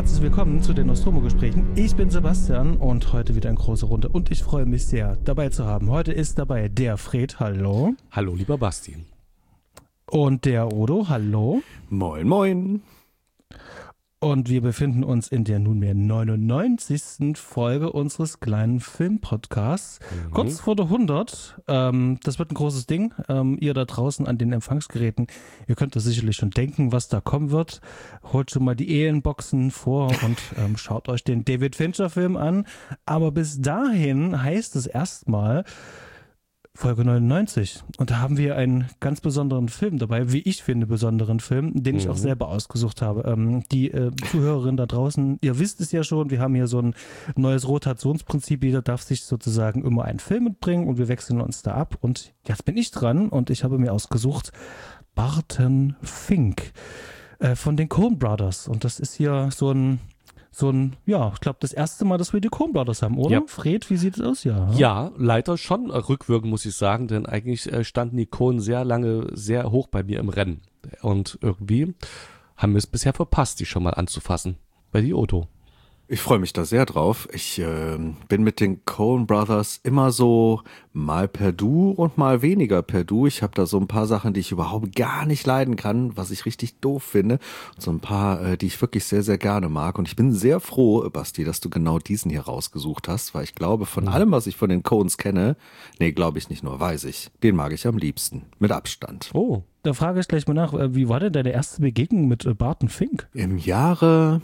herzlich willkommen zu den Nostromo-Gesprächen. Ich bin Sebastian und heute wieder in großer Runde und ich freue mich sehr, dabei zu haben. Heute ist dabei der Fred, hallo. Hallo, lieber Basti. Und der Odo, hallo. Moin, moin. Und wir befinden uns in der nunmehr 99. Folge unseres kleinen Filmpodcasts. Kurz vor der 100. Das wird ein großes Ding. Ihr da draußen an den Empfangsgeräten, ihr könnt das sicherlich schon denken, was da kommen wird. Holt schon mal die Ehenboxen vor und schaut euch den David Fincher-Film an. Aber bis dahin heißt es erstmal Folge 99. Und da haben wir einen ganz besonderen Film dabei, wie ich finde, besonderen Film, den ich auch selber ausgesucht habe. Die Zuhörerinnen da draußen, ihr wisst es ja schon, wir haben hier so ein neues Rotationsprinzip. Jeder darf sich sozusagen immer einen Film mitbringen und wir wechseln uns da ab. Und jetzt bin ich dran und ich habe mir ausgesucht Barton Fink von den Coen Brothers. Und das ist hier so ein, ja, ich glaube, das erste Mal, dass wir die Coen Brothers haben, oder? Ja. Fred, wie sieht es aus? Ja, leider schon rückwirkend, muss ich sagen, denn eigentlich standen die Coen sehr lange sehr hoch bei mir im Rennen. Und irgendwie haben wir es bisher verpasst, die schon mal anzufassen. Bei die Odo. Ich freue mich da sehr drauf. Ich bin mit den Coen Brothers immer so mal per Du und mal weniger per Du. Ich habe da so ein paar Sachen, die ich überhaupt gar nicht leiden kann, was ich richtig doof finde. Und so ein paar, die ich wirklich sehr, sehr gerne mag. Und ich bin sehr froh, Basti, dass du genau diesen hier rausgesucht hast, weil ich glaube, von allem, was ich von den Coens kenne, glaube ich nicht nur, weiß ich, den mag ich am liebsten. Mit Abstand. Oh. Da frage ich gleich mal nach, wie war denn deine erste Begegnung mit Barton Fink? Im Jahre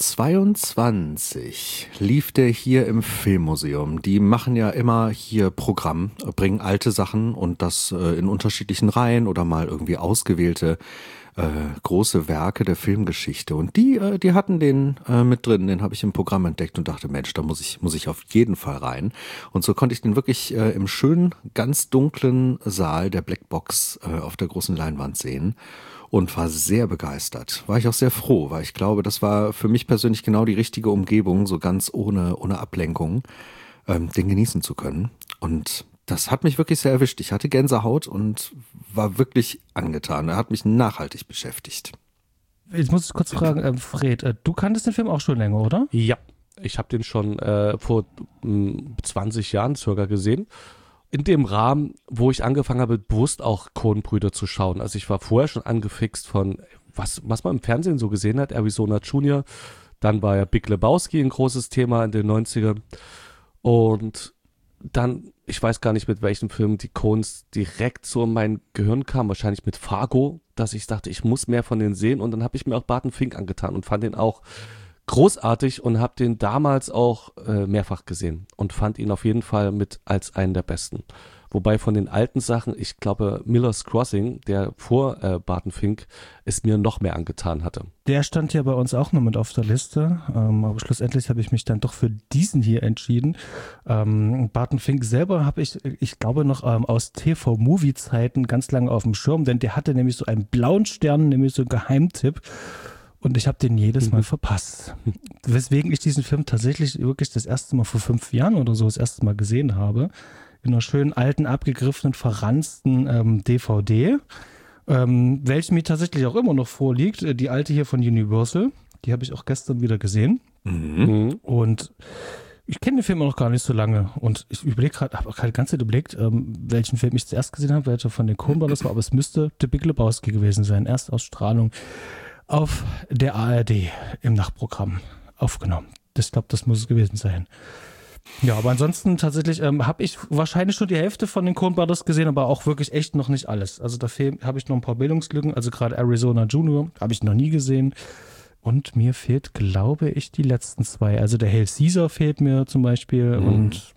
22 lief der hier im Filmmuseum. Die machen ja immer hier Programm, bringen alte Sachen und das in unterschiedlichen Reihen oder mal irgendwie ausgewählte große Werke der Filmgeschichte. Und die hatten den mit drin, den habe ich im Programm entdeckt und dachte, Mensch, da muss ich auf jeden Fall rein. Und so konnte ich den wirklich im schönen, ganz dunklen Saal der Blackbox auf der großen Leinwand sehen. Und war sehr begeistert. War ich auch sehr froh, weil ich glaube, das war für mich persönlich genau die richtige Umgebung, so ganz ohne Ablenkung, den genießen zu können. Und das hat mich wirklich sehr erwischt. Ich hatte Gänsehaut und war wirklich angetan. Er hat mich nachhaltig beschäftigt. Jetzt muss ich kurz fragen, Fred, du kanntest den Film auch schon länger, oder? Ja, ich habe den schon vor 20 Jahren circa gesehen. In dem Rahmen, wo ich angefangen habe, bewusst auch Coen-Brüder zu schauen. Also ich war vorher schon angefixt von, was man im Fernsehen so gesehen hat, Arizona Junior. Dann war ja Big Lebowski ein großes Thema in den 90ern. Und dann, ich weiß gar nicht, mit welchem Film die Coens direkt so in mein Gehirn kamen. Wahrscheinlich mit Fargo, dass ich dachte, ich muss mehr von denen sehen. Und dann habe ich mir auch Barton Fink angetan und fand den auch großartig und habe den damals auch mehrfach gesehen und fand ihn auf jeden Fall mit als einen der besten. Wobei von den alten Sachen, ich glaube Miller's Crossing, der vor Barton Fink, es mir noch mehr angetan hatte. Der stand ja bei uns auch noch mit auf der Liste, aber schlussendlich habe ich mich dann doch für diesen hier entschieden. Barton Fink selber habe ich glaube noch aus TV-Movie-Zeiten ganz lange auf dem Schirm, denn der hatte nämlich so einen blauen Stern, nämlich so einen Geheimtipp. Und ich habe den jedes Mal verpasst. Weswegen ich diesen Film tatsächlich wirklich das erste Mal vor 5 Jahren oder so das erste Mal gesehen habe. In einer schönen alten, abgegriffenen, verranzten DVD. Welche mir tatsächlich auch immer noch vorliegt. Die alte hier von Universal. Die habe ich auch gestern wieder gesehen. Und ich kenne den Film noch gar nicht so lange. Und ich überlege gerade, habe auch gerade die ganze Zeit überlegt, welchen Film ich zuerst gesehen habe, welcher von den Coen Brothers war. Aber es müsste The Big Lebowski gewesen sein. Erstausstrahlung auf der ARD im Nachtprogramm aufgenommen. Ich glaube, das muss es gewesen sein. Ja, aber ansonsten tatsächlich habe ich wahrscheinlich schon die Hälfte von den Coen Brothers gesehen, aber auch wirklich echt noch nicht alles. Also da habe ich noch ein paar Bildungslücken, also gerade Arizona Junior habe ich noch nie gesehen. Und mir fehlt, glaube ich, die letzten 2. Also der Hail Caesar fehlt mir zum Beispiel und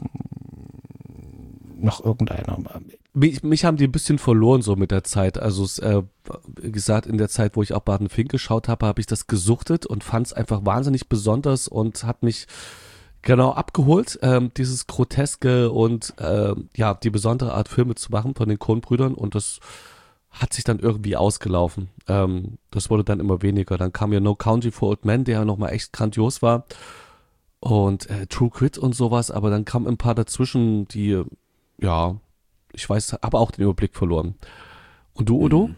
noch irgendeiner. Mich haben die ein bisschen verloren so mit der Zeit. Also wie gesagt, in der Zeit, wo ich auch Barton Fink geschaut habe, habe ich das gesuchtet und fand es einfach wahnsinnig besonders und hat mich genau abgeholt, dieses Groteske und die besondere Art Filme zu machen von den Coen-Brüdern und das hat sich dann irgendwie ausgelaufen. Das wurde dann immer weniger. Dann kam ja No Country for Old Men, der ja nochmal echt grandios war und True Grit und sowas, aber dann kamen ein paar dazwischen, die, ja, ich weiß, aber auch den Überblick verloren. Und du, Udo?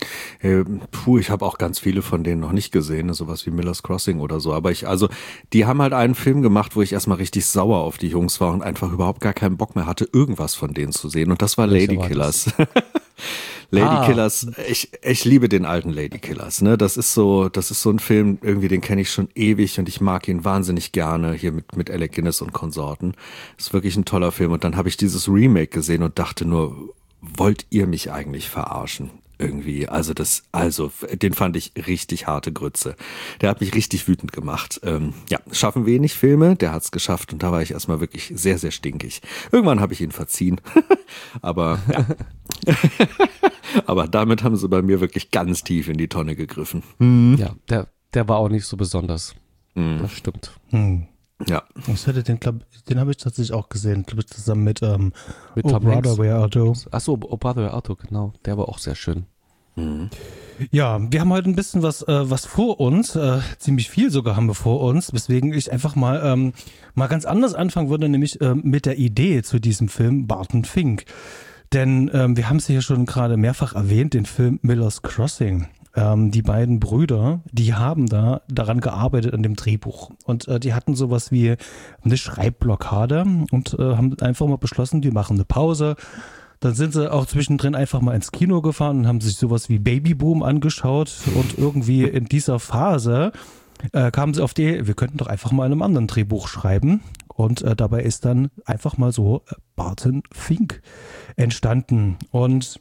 Ich habe auch ganz viele von denen noch nicht gesehen, ne, sowas wie Miller's Crossing oder so. Aber die haben halt einen Film gemacht, wo ich erstmal richtig sauer auf die Jungs war und einfach überhaupt gar keinen Bock mehr hatte, irgendwas von denen zu sehen. Und das war Ladykillers. Ladykillers, ich liebe den alten Ladykillers, ne? Das ist so ein Film, irgendwie, den kenne ich schon ewig und ich mag ihn wahnsinnig gerne, hier mit Alec Guinness und Konsorten. Ist wirklich ein toller Film. Und dann habe ich dieses Remake gesehen und dachte nur, wollt ihr mich eigentlich verarschen? Irgendwie, den fand ich richtig harte Grütze. Der hat mich richtig wütend gemacht. Schaffen wenig Filme, der hat's geschafft und da war ich erstmal wirklich sehr, sehr stinkig. Irgendwann habe ich ihn verziehen, aber ja. Aber damit haben sie bei mir wirklich ganz tief in die Tonne gegriffen. Ja, der war auch nicht so besonders. Das stimmt. Ja. Ich hatte den habe ich tatsächlich auch gesehen, glaube ich, zusammen mit Tom Brother, Where Art Thou? Achso, Oh Brother, Where Art Thou, genau. Der war auch sehr schön. Ja, wir haben heute ein bisschen was vor uns, ziemlich viel sogar haben wir vor uns, weswegen ich einfach mal ganz anders anfangen würde, nämlich mit der Idee zu diesem Film Barton Fink. Denn wir haben es hier schon gerade mehrfach erwähnt, den Film Miller's Crossing. Die beiden Brüder, die haben daran gearbeitet an dem Drehbuch und die hatten sowas wie eine Schreibblockade und haben einfach mal beschlossen, die machen eine Pause. Dann sind sie auch zwischendrin einfach mal ins Kino gefahren und haben sich sowas wie Babyboom angeschaut und irgendwie in dieser Phase kamen sie auf die, wir könnten doch einfach mal in einem anderen Drehbuch schreiben und dabei ist dann einfach mal so Barton Fink entstanden und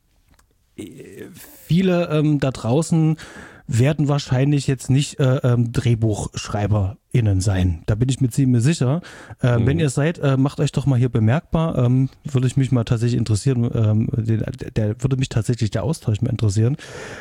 viele da draußen werden wahrscheinlich jetzt nicht DrehbuchschreiberInnen sein. Da bin ich mir ziemlich sicher. Wenn ihr seid, macht euch doch mal hier bemerkbar. Würde ich mich mal tatsächlich interessieren. Würde mich tatsächlich der Austausch mal interessieren.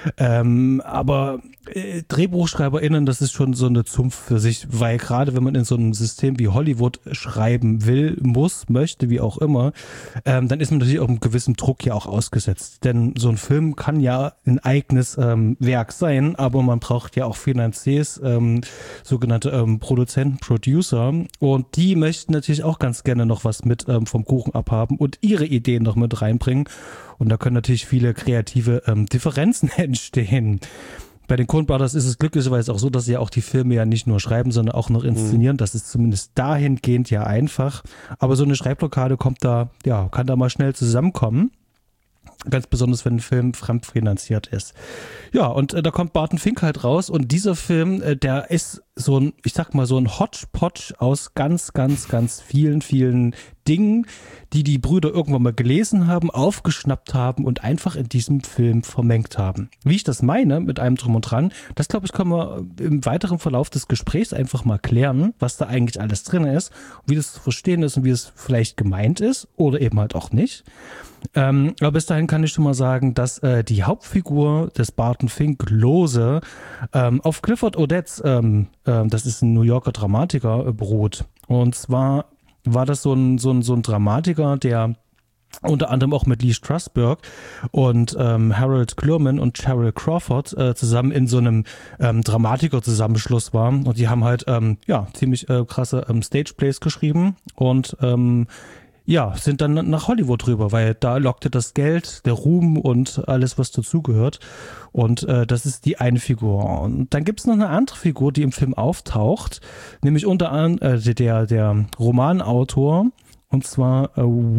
Aber DrehbuchschreiberInnen, das ist schon so eine Zunft für sich, weil gerade wenn man in so einem System wie Hollywood schreiben will, muss, möchte, wie auch immer, dann ist man natürlich auch einem gewissen Druck ja auch ausgesetzt. Denn so ein Film kann ja ein eigenes Werk sein, aber man braucht ja auch Finanziers, sogenannte Produzenten, Producer und die möchten natürlich auch ganz gerne noch was mit vom Kuchen abhaben und ihre Ideen noch mit reinbringen und da können natürlich viele kreative Differenzen entstehen. Bei den Coen Brothers ist es glücklicherweise auch so, dass sie ja auch die Filme ja nicht nur schreiben, sondern auch noch inszenieren. Das ist zumindest dahingehend ja einfach. Aber so eine Schreibblockade kann da mal schnell zusammenkommen. Ganz besonders, wenn ein Film fremdfinanziert ist. Ja, und da kommt Barton Fink halt raus und dieser Film, der ist so ein, ich sag mal so ein Hodgepodge aus ganz, ganz, ganz vielen, vielen Dingen, die Brüder irgendwann mal gelesen haben, aufgeschnappt haben und einfach in diesem Film vermengt haben. Wie ich das meine, mit einem Drum und Dran, das glaube ich, können wir im weiteren Verlauf des Gesprächs einfach mal klären, was da eigentlich alles drin ist, wie das zu verstehen ist und wie es vielleicht gemeint ist oder eben halt auch nicht. Aber bis dahin kann ich schon mal sagen, dass die Hauptfigur des Barton Fink, Lose, auf Clifford Odets, das ist ein New Yorker Dramatiker, beruht. Und zwar war das so ein Dramatiker, der unter anderem auch mit Lee Strasberg und Harold Clurman und Cheryl Crawford zusammen in so einem Dramatiker-Zusammenschluss war. Und die haben halt ziemlich krasse Stageplays geschrieben und sind dann nach Hollywood rüber, weil da lockte das Geld, der Ruhm und alles, was dazugehört. Und das ist die eine Figur. Und dann gibt es noch eine andere Figur, die im Film auftaucht, nämlich unter anderem der Romanautor, und zwar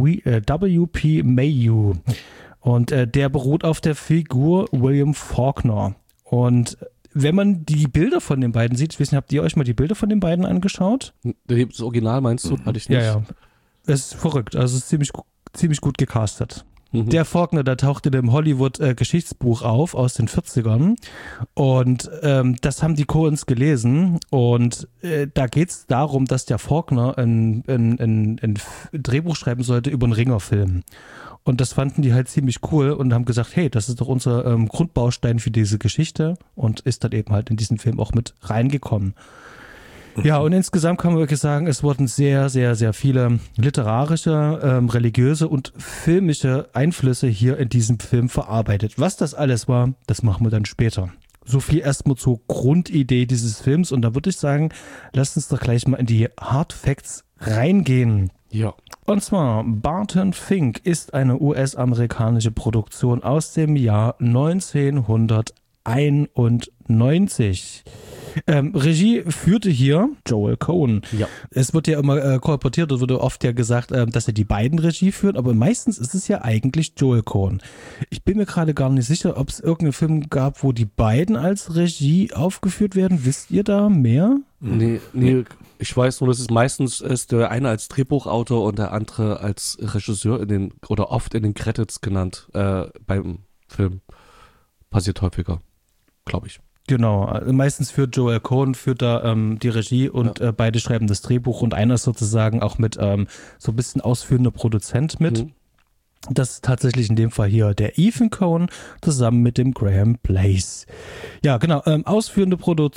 W.P. Mayhew. Und der beruht auf der Figur William Faulkner. Und wenn man die Bilder von den beiden sieht, ich weiß nicht, habt ihr euch mal die Bilder von den beiden angeschaut? Das Original meinst du? Hatte ich nicht. Ja. Es ist verrückt, also es ist ziemlich gut gecastet. Der Faulkner, der taucht in dem Hollywood-Geschichtsbuch auf aus den 40ern und das haben die Coens gelesen und da geht es darum, dass der Faulkner ein Drehbuch schreiben sollte über einen Ringerfilm. Und das fanden die halt ziemlich cool und haben gesagt, hey, das ist doch unser Grundbaustein für diese Geschichte und ist dann eben halt in diesen Film auch mit reingekommen. Ja, und insgesamt kann man wirklich sagen, es wurden sehr, sehr, sehr viele literarische, religiöse und filmische Einflüsse hier in diesem Film verarbeitet. Was das alles war, das machen wir dann später. So viel erstmal zur Grundidee dieses Films. Und da würde ich sagen, lasst uns doch gleich mal in die Hard Facts reingehen. Ja. Und zwar, Barton Fink ist eine US-amerikanische Produktion aus dem Jahr 1991. Regie führte hier Joel Coen. Ja. Es wird ja immer kolportiert, es wurde oft ja gesagt, dass er die beiden Regie führt, aber meistens ist es ja eigentlich Joel Coen. Ich bin mir gerade gar nicht sicher, ob es irgendeinen Film gab, wo die beiden als Regie aufgeführt werden. Wisst ihr da mehr? Nee, ich weiß nur, dass es meistens ist der eine als Drehbuchautor und der andere als Regisseur oder oft in den Credits genannt beim Film. Passiert häufiger, glaube ich. Genau, meistens führt Joel Coen da die Regie und beide schreiben das Drehbuch und einer ist sozusagen auch mit so ein bisschen ausführender Produzent mit. Mhm. Das ist tatsächlich in dem Fall hier der Ethan Coen zusammen mit dem Graham Blaze. Ja, genau. Ausführende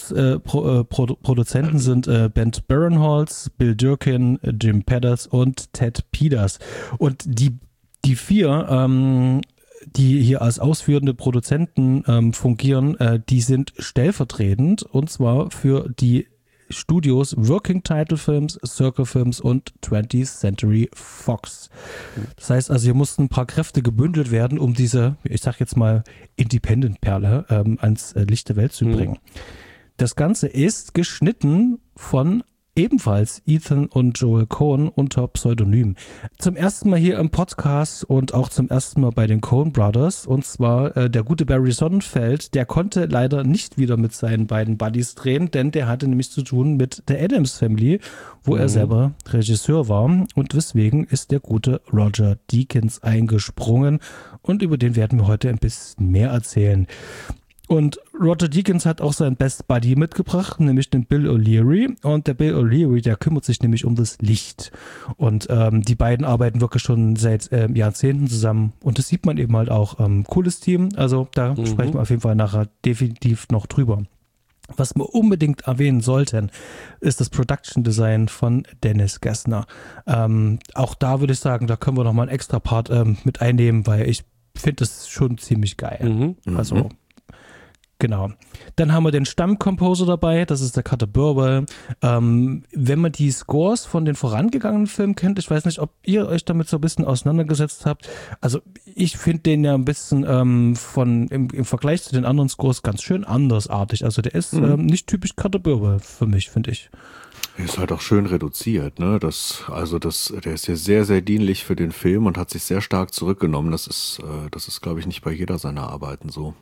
Produzenten sind Ben Barinholtz, Bill Durkin, Jim Pedders und Ted Peters. Und die vier, die hier als ausführende Produzenten fungieren, die sind stellvertretend und zwar für die Studios Working Title Films, Circle Films und 20th Century Fox. Das heißt also, hier mussten ein paar Kräfte gebündelt werden, um diese, ich sag jetzt mal, Independent-Perle ans Licht der Welt zu bringen. Das Ganze ist geschnitten von ebenfalls Ethan und Joel Coen unter Pseudonym. Zum ersten Mal hier im Podcast und auch zum ersten Mal bei den Coen Brothers. Und zwar der gute Barry Sonnenfeld, der konnte leider nicht wieder mit seinen beiden Buddies drehen, denn der hatte nämlich zu tun mit der Addams Family, wo er selber Regisseur war. Und deswegen ist der gute Roger Deakins eingesprungen. Und über den werden wir heute ein bisschen mehr erzählen. Und Roger Deakins hat auch seinen Best Buddy mitgebracht, nämlich den Bill O'Leary. Und der Bill O'Leary, der kümmert sich nämlich um das Licht. Und die beiden arbeiten wirklich schon seit Jahrzehnten zusammen. Und das sieht man eben halt auch. Cooles Team. Also da sprechen wir auf jeden Fall nachher definitiv noch drüber. Was wir unbedingt erwähnen sollten, ist das Production Design von Dennis Gessner. Auch da würde ich sagen, da können wir noch mal einen extra Part mit einnehmen, weil ich finde das schon ziemlich geil. Also genau. Dann haben wir den Stammcomposer dabei, das ist der Carter Burwell. Wenn man die Scores von den vorangegangenen Filmen kennt, ich weiß nicht, ob ihr euch damit so ein bisschen auseinandergesetzt habt. Also ich finde den ja ein bisschen im Vergleich zu den anderen Scores ganz schön andersartig. Also der ist nicht typisch Carter Burwell für mich, finde ich. Ist halt auch schön reduziert, ne? Der ist ja sehr, sehr dienlich für den Film und hat sich sehr stark zurückgenommen. Das ist, glaube ich, nicht bei jeder seiner Arbeiten so.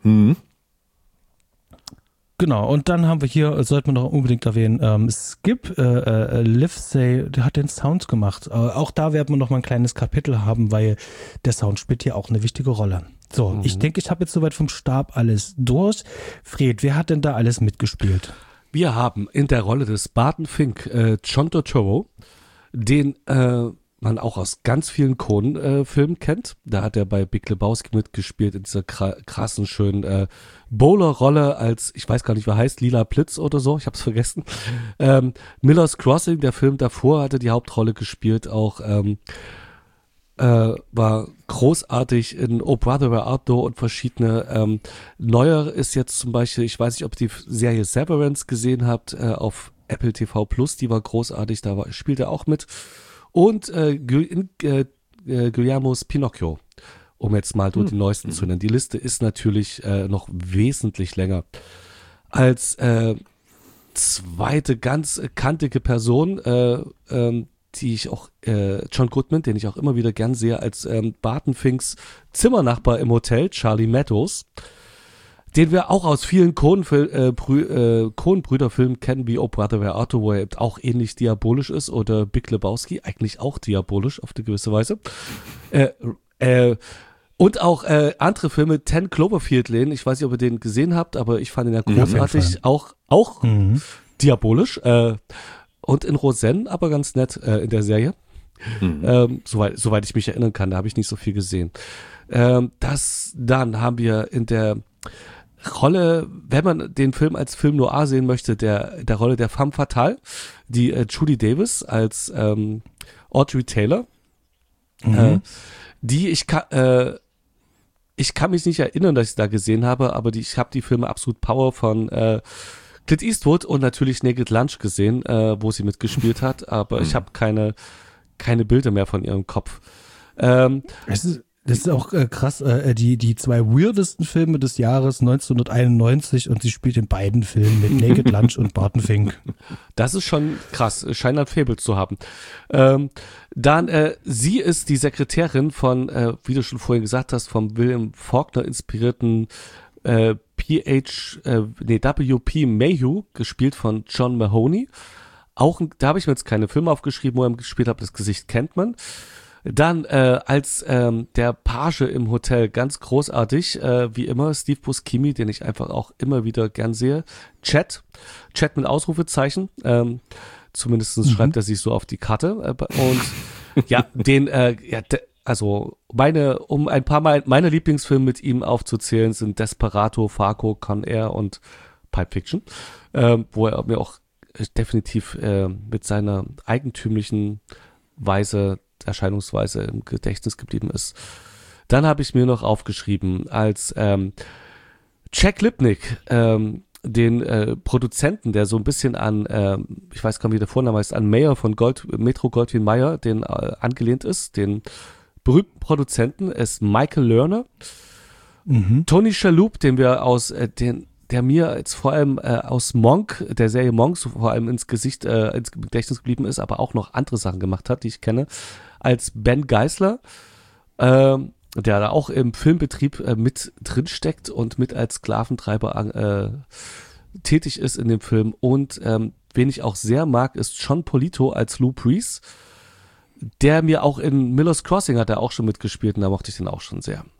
Genau, und dann haben wir hier, sollten wir noch unbedingt erwähnen, Skip Livesey, der hat den Sound gemacht. Auch da werden wir noch mal ein kleines Kapitel haben, weil der Sound spielt hier auch eine wichtige Rolle. So, ich denke, ich habe jetzt soweit vom Stab alles durch. Fred, wer hat denn da alles mitgespielt? Wir haben in der Rolle des Barton Fink John Turturro, den man auch aus ganz vielen Coen-Filmen kennt. Da hat er bei Big Lebowski mitgespielt in dieser krassen, schönen Bowler-Rolle als, ich weiß gar nicht, wie er heißt, Lila Blitz oder so, ich hab's vergessen. Miller's Crossing, der Film davor, hat er die Hauptrolle gespielt, auch war großartig in Oh Brother Where Art Thou und verschiedene. Neuer ist jetzt zum Beispiel, ich weiß nicht, ob ihr die Serie Severance gesehen habt, auf Apple TV Plus, die war großartig, spielt er auch mit. Und Guillermo's Pinocchio, um jetzt mal durch die neuesten zu nennen. Die Liste ist natürlich noch wesentlich länger. Als zweite ganz kantige Person, die ich auch, John Goodman, den ich auch immer wieder gern sehe, als Barton Finks Zimmernachbar im Hotel, Charlie Meadows, den wir auch aus vielen Coen-Brüder-Filmen kennen, wie Oh Brother Where Art Thou, wo er auch ähnlich diabolisch ist, oder Big Lebowski, eigentlich auch diabolisch auf eine gewisse Weise. Und auch andere Filme, 10 Cloverfield Lane, ich weiß nicht, ob ihr den gesehen habt, aber ich fand ihn ja großartig, auch diabolisch. Und in Roseanne, aber ganz nett in der Serie. Soweit ich mich erinnern kann, da habe ich nicht so viel gesehen. Dann haben wir in der Rolle, wenn man den Film als Film noir sehen möchte, der Rolle der Femme Fatale, die Judy Davis als Audrey Taylor, die ich kann mich nicht erinnern, dass ich da gesehen habe, aber ich habe die Filme Absolute Power von Clint Eastwood und natürlich Naked Lunch gesehen, wo sie mitgespielt hat, aber ich habe keine Bilder mehr von ihrem Kopf. Das ist auch krass, die zwei weirdesten Filme des Jahres 1991 und sie spielt in beiden Filmen mit Naked Lunch und Barton Fink. Das ist schon krass, scheint ein Faible zu haben. Sie ist die Sekretärin von, wie du schon vorhin gesagt hast, vom William Faulkner inspirierten W.P. Mayhew, gespielt von John Mahoney. Da habe ich mir jetzt keine Filme aufgeschrieben, wo er gespielt hat, das Gesicht kennt man. Dann als der Page im Hotel, ganz großartig, wie immer, Steve Buscemi, den ich einfach auch immer wieder gern sehe. Chat mit Ausrufezeichen, zumindest schreibt er sich so auf die Karte. Und ja, um ein paar meiner Lieblingsfilme mit ihm aufzuzählen, sind Desperado, Fargo, Con Air und Pulp Fiction, wo er mir auch definitiv mit seiner eigentümlichen Erscheinungsweise im Gedächtnis geblieben ist. Dann habe ich mir noch aufgeschrieben als Jack Lipnick, den Produzenten, der so ein bisschen an, ich weiß gar nicht, wie der Vorname heißt, an Mayer von Metro Goldwyn Mayer, den angelehnt ist, den berühmten Produzenten, ist Michael Lerner. Tony Shalhoub, den wir der mir jetzt vor allem aus Monk, der Serie Monk, so vor allem ins Gedächtnis geblieben ist, aber auch noch andere Sachen gemacht hat, die ich kenne, als Ben Geisler, der da auch im Filmbetrieb mit drinsteckt und mit als Sklaventreiber tätig ist in dem Film. Und wen ich auch sehr mag, ist John Polito als Lou Breeze, der mir auch in Miller's Crossing hat er auch schon mitgespielt und da mochte ich den auch schon sehr.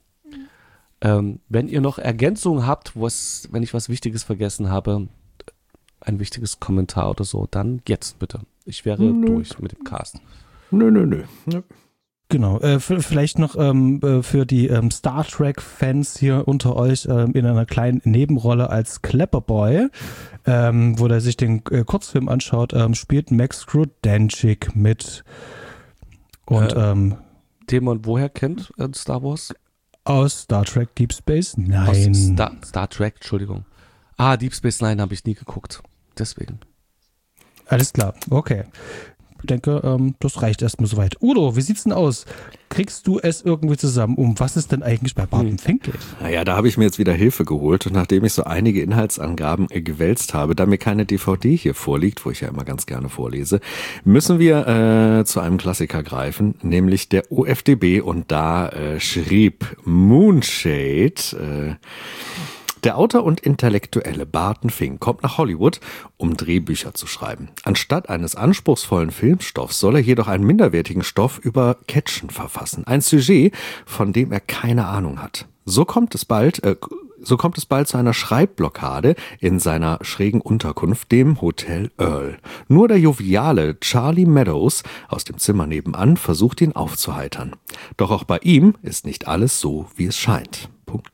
Wenn ihr noch Ergänzungen habt, wenn ich was Wichtiges vergessen habe, ein wichtiges Kommentar oder so, dann jetzt bitte. Ich wäre durch mit dem Cast. Nö. Genau, vielleicht noch für die Star Trek-Fans hier unter euch in einer kleinen Nebenrolle als Clapperboy, wo der sich den Kurzfilm anschaut, spielt Max Grodenchik mit. Und den man woher kennt in Star Wars? Aus Star Trek Deep Space Nine. Star Trek, Entschuldigung. Deep Space Nine habe ich nie geguckt. Deswegen. Alles klar, okay. Ich denke, das reicht erstmal soweit. Udo, wie sieht's denn aus? Kriegst du es irgendwie zusammen, um was es denn eigentlich bei Barton Fink geht? Naja, da habe ich mir jetzt wieder Hilfe geholt und nachdem ich so einige Inhaltsangaben gewälzt habe, da mir keine DVD hier vorliegt, wo ich ja immer ganz gerne vorlese, müssen wir zu einem Klassiker greifen, nämlich der OFDB und da schrieb Moonshade, der Autor und Intellektuelle Barton Fink kommt nach Hollywood, um Drehbücher zu schreiben. Anstatt eines anspruchsvollen Filmstoffs soll er jedoch einen minderwertigen Stoff über Catchen verfassen. Ein Sujet, von dem er keine Ahnung hat. So kommt es bald zu einer Schreibblockade in seiner schrägen Unterkunft, dem Hotel Earl. Nur der joviale Charlie Meadows aus dem Zimmer nebenan versucht ihn aufzuheitern. Doch auch bei ihm ist nicht alles so, wie es scheint. ..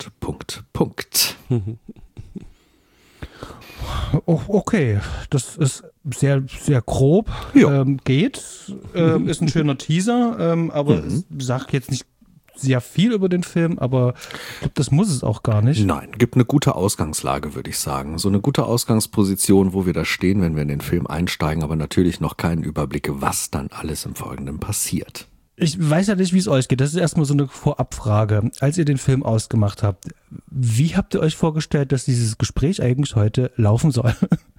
Oh, okay, das ist sehr, sehr grob. Geht. Ist ein schöner Teaser, aber sagt jetzt nicht sehr viel über den Film, aber ich glaube, das muss es auch gar nicht. Nein, gibt eine gute Ausgangslage, würde ich sagen. So eine gute Ausgangsposition, wo wir da stehen, wenn wir in den Film einsteigen, aber natürlich noch keinen Überblick, was dann alles im Folgenden passiert. Ich weiß ja nicht, wie es euch geht. Das ist erstmal so eine Vorabfrage. Als ihr den Film ausgemacht habt, wie habt ihr euch vorgestellt, dass dieses Gespräch eigentlich heute laufen soll?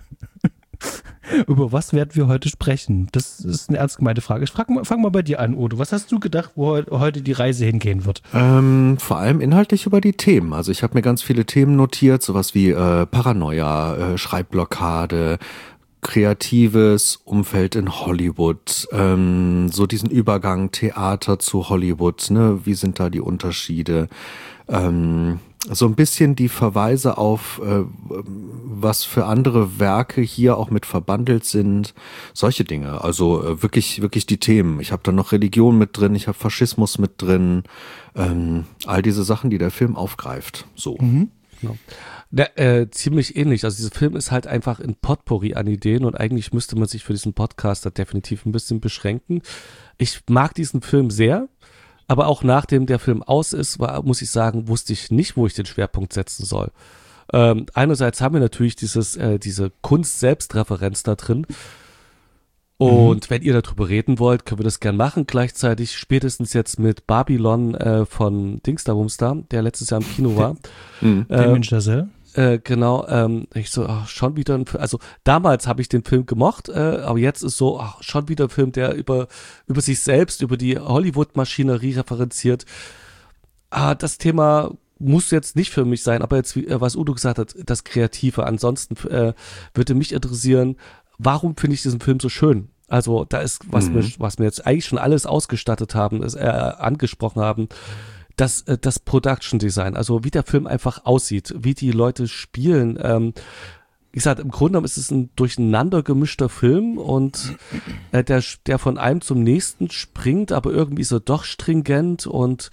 Über was werden wir heute sprechen? Das ist eine ernst gemeinte Frage. Fang mal bei dir an, Udo. Was hast du gedacht, wo heute die Reise hingehen wird? Vor allem inhaltlich über die Themen. Also ich habe mir ganz viele Themen notiert, sowas wie Paranoia, Schreibblockade, kreatives Umfeld in Hollywood, so diesen Übergang Theater zu Hollywood, ne? Wie sind da die Unterschiede? So ein bisschen die Verweise auf, was für andere Werke hier auch mit verbandelt sind, solche Dinge. Also wirklich die Themen. Ich habe da noch Religion mit drin, ich habe Faschismus mit drin, all diese Sachen, die der Film aufgreift. So. Genau. Ziemlich ähnlich. Also dieser Film ist halt einfach ein Potpourri an Ideen und eigentlich müsste man sich für diesen Podcast da definitiv ein bisschen beschränken. Ich mag diesen Film sehr. Aber auch nachdem der Film aus ist, muss ich sagen, wusste ich nicht, wo ich den Schwerpunkt setzen soll. Einerseits haben wir natürlich diese Kunst-Selbstreferenz da drin. Und wenn ihr darüber reden wollt, können wir das gern machen. Gleichzeitig spätestens jetzt mit Babylon von Dingsda-Bumsda, der letztes Jahr im Kino war. Damien Chazelle. Genau, ich so, schon wieder ein Film. Also damals habe ich den Film gemocht, aber jetzt ist so, schon wieder ein Film, der über sich selbst, über die Hollywood-Maschinerie referenziert. Das Thema muss jetzt nicht für mich sein, aber jetzt, was Udo gesagt hat, das Kreative. Ansonsten würde mich interessieren, warum finde ich diesen Film so schön? Also da ist, was wir jetzt eigentlich schon alles ausgestattet haben, angesprochen haben, das Production Design, also wie der Film einfach aussieht, wie die Leute spielen. Wie gesagt, im Grunde genommen ist es ein durcheinander gemischter Film und der von einem zum nächsten springt, aber irgendwie ist er doch stringent und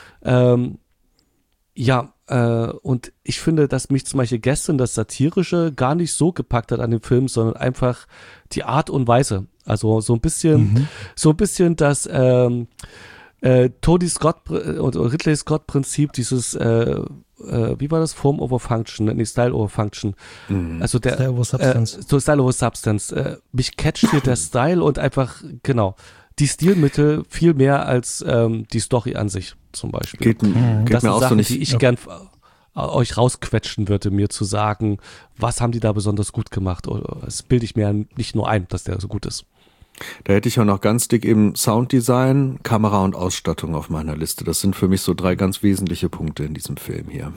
und ich finde, dass mich zum Beispiel gestern das Satirische gar nicht so gepackt hat an dem Film, sondern einfach die Art und Weise. Also so ein bisschen das Tony Scott oder Ridley Scott Prinzip, dieses wie war das? Form over Function, nee, Style over Function. Also der Style over Substance. Style over Substance. Mich catcht hier der Style und einfach, genau, die Stilmittel viel mehr als die Story an sich zum Beispiel. Geht mir auch Sachen, so nicht. Die ich gern euch rausquetschen würde, mir zu sagen, was haben die da besonders gut gemacht? Das bilde ich mir nicht nur ein, dass der so gut ist. Da hätte ich auch noch ganz dick eben Sounddesign, Kamera und Ausstattung auf meiner Liste. Das sind für mich so 3 ganz wesentliche Punkte in diesem Film hier.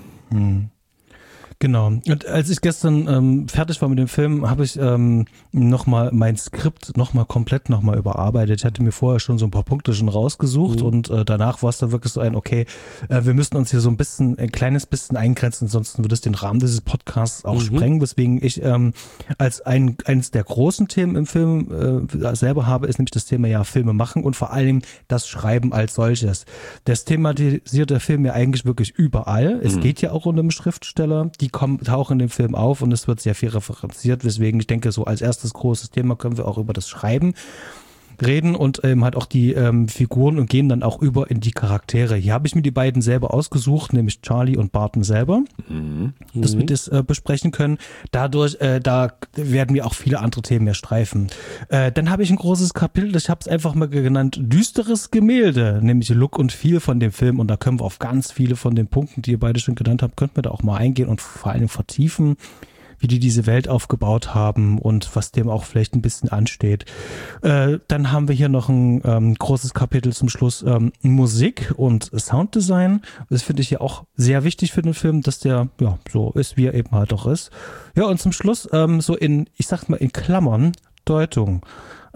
Genau. Und als ich gestern fertig war mit dem Film, habe ich nochmal mein Skript komplett überarbeitet. Ich hatte mir vorher schon so ein paar Punkte schon rausgesucht und danach war es dann wirklich so okay, wir müssen uns hier so ein kleines bisschen eingrenzen, sonst würde es den Rahmen dieses Podcasts auch sprengen, weswegen ich als eines der großen Themen im Film selber habe, ist nämlich das Thema Filme machen und vor allem das Schreiben als solches. Das thematisiert der Film ja eigentlich wirklich überall. Es geht ja auch um einen Schriftsteller, die tauchen in dem Film auf und es wird sehr viel referenziert, weswegen ich denke, so als erstes großes Thema können wir auch über das Schreiben reden und halt auch die Figuren und gehen dann auch über in die Charaktere. Hier habe ich mir die beiden selber ausgesucht, nämlich Charlie und Barton selber, dass wir das besprechen können. Dadurch, da werden wir auch viele andere Themen mehr streifen. Dann habe ich ein großes Kapitel, ich habe es einfach mal genannt, düsteres Gemälde, nämlich Look und Feel von dem Film und da können wir auf ganz viele von den Punkten, die ihr beide schon genannt habt, könnten wir da auch mal eingehen und vor allem vertiefen, wie die diese Welt aufgebaut haben und was dem auch vielleicht ein bisschen ansteht. Dann haben wir hier noch ein großes Kapitel zum Schluss, Musik und Sounddesign. Das finde ich ja auch sehr wichtig für den Film, dass der so ist, wie er eben halt auch ist. Ja, und zum Schluss so ich sag mal in Klammern, Deutung.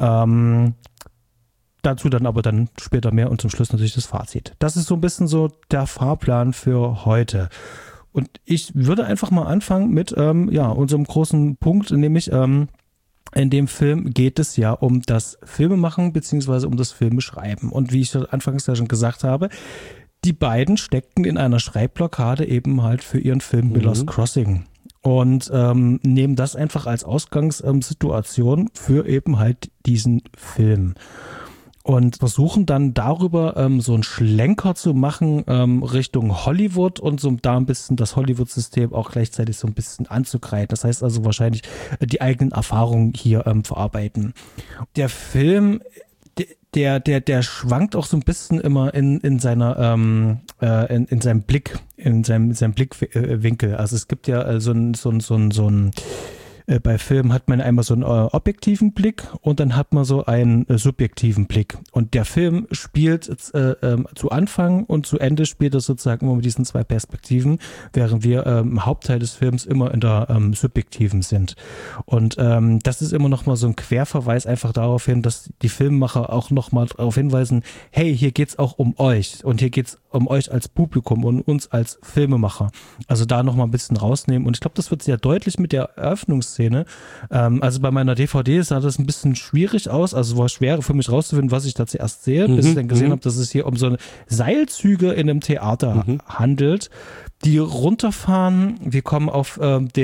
Dazu dann später mehr und zum Schluss natürlich das Fazit. Das ist so ein bisschen so der Fahrplan für heute. Und ich würde einfach mal anfangen mit unserem großen Punkt, nämlich in dem Film geht es ja um das Filmemachen beziehungsweise um das Filmeschreiben. Und wie ich anfangs ja schon gesagt habe, die beiden steckten in einer Schreibblockade eben halt für ihren Film Miller's Crossing. Und nehmen das einfach als Ausgangssituation für eben halt diesen Film. Und versuchen dann darüber so einen Schlenker zu machen Richtung Hollywood und so da ein bisschen das Hollywood-System auch gleichzeitig so ein bisschen anzugreifen. Das heißt also wahrscheinlich die eigenen Erfahrungen hier verarbeiten. Der Film, der schwankt auch so ein bisschen immer in seiner in seinem Blick, in seinem Blickwinkel. Also es gibt ja so ein bei Filmen hat man einmal so einen objektiven Blick und dann hat man so einen subjektiven Blick. Und der Film spielt zu Anfang und zu Ende spielt er sozusagen immer mit diesen 2 Perspektiven, während wir im Hauptteil des Films immer in der subjektiven sind. Und das ist immer noch mal so ein Querverweis einfach darauf hin, dass die Filmemacher auch noch mal darauf hinweisen, hey, hier geht's auch um euch und hier geht's um euch als Publikum und uns als Filmemacher. Also da noch mal ein bisschen rausnehmen. Und ich glaube, das wird sehr deutlich mit der Eröffnungsszene. Also bei meiner DVD sah das ein bisschen schwierig aus. Also war schwer für mich rauszufinden, was ich da zuerst sehe, bis ich dann gesehen habe, dass es hier um so eine Seilzüge in einem Theater handelt. die runterfahren. Wir kommen auf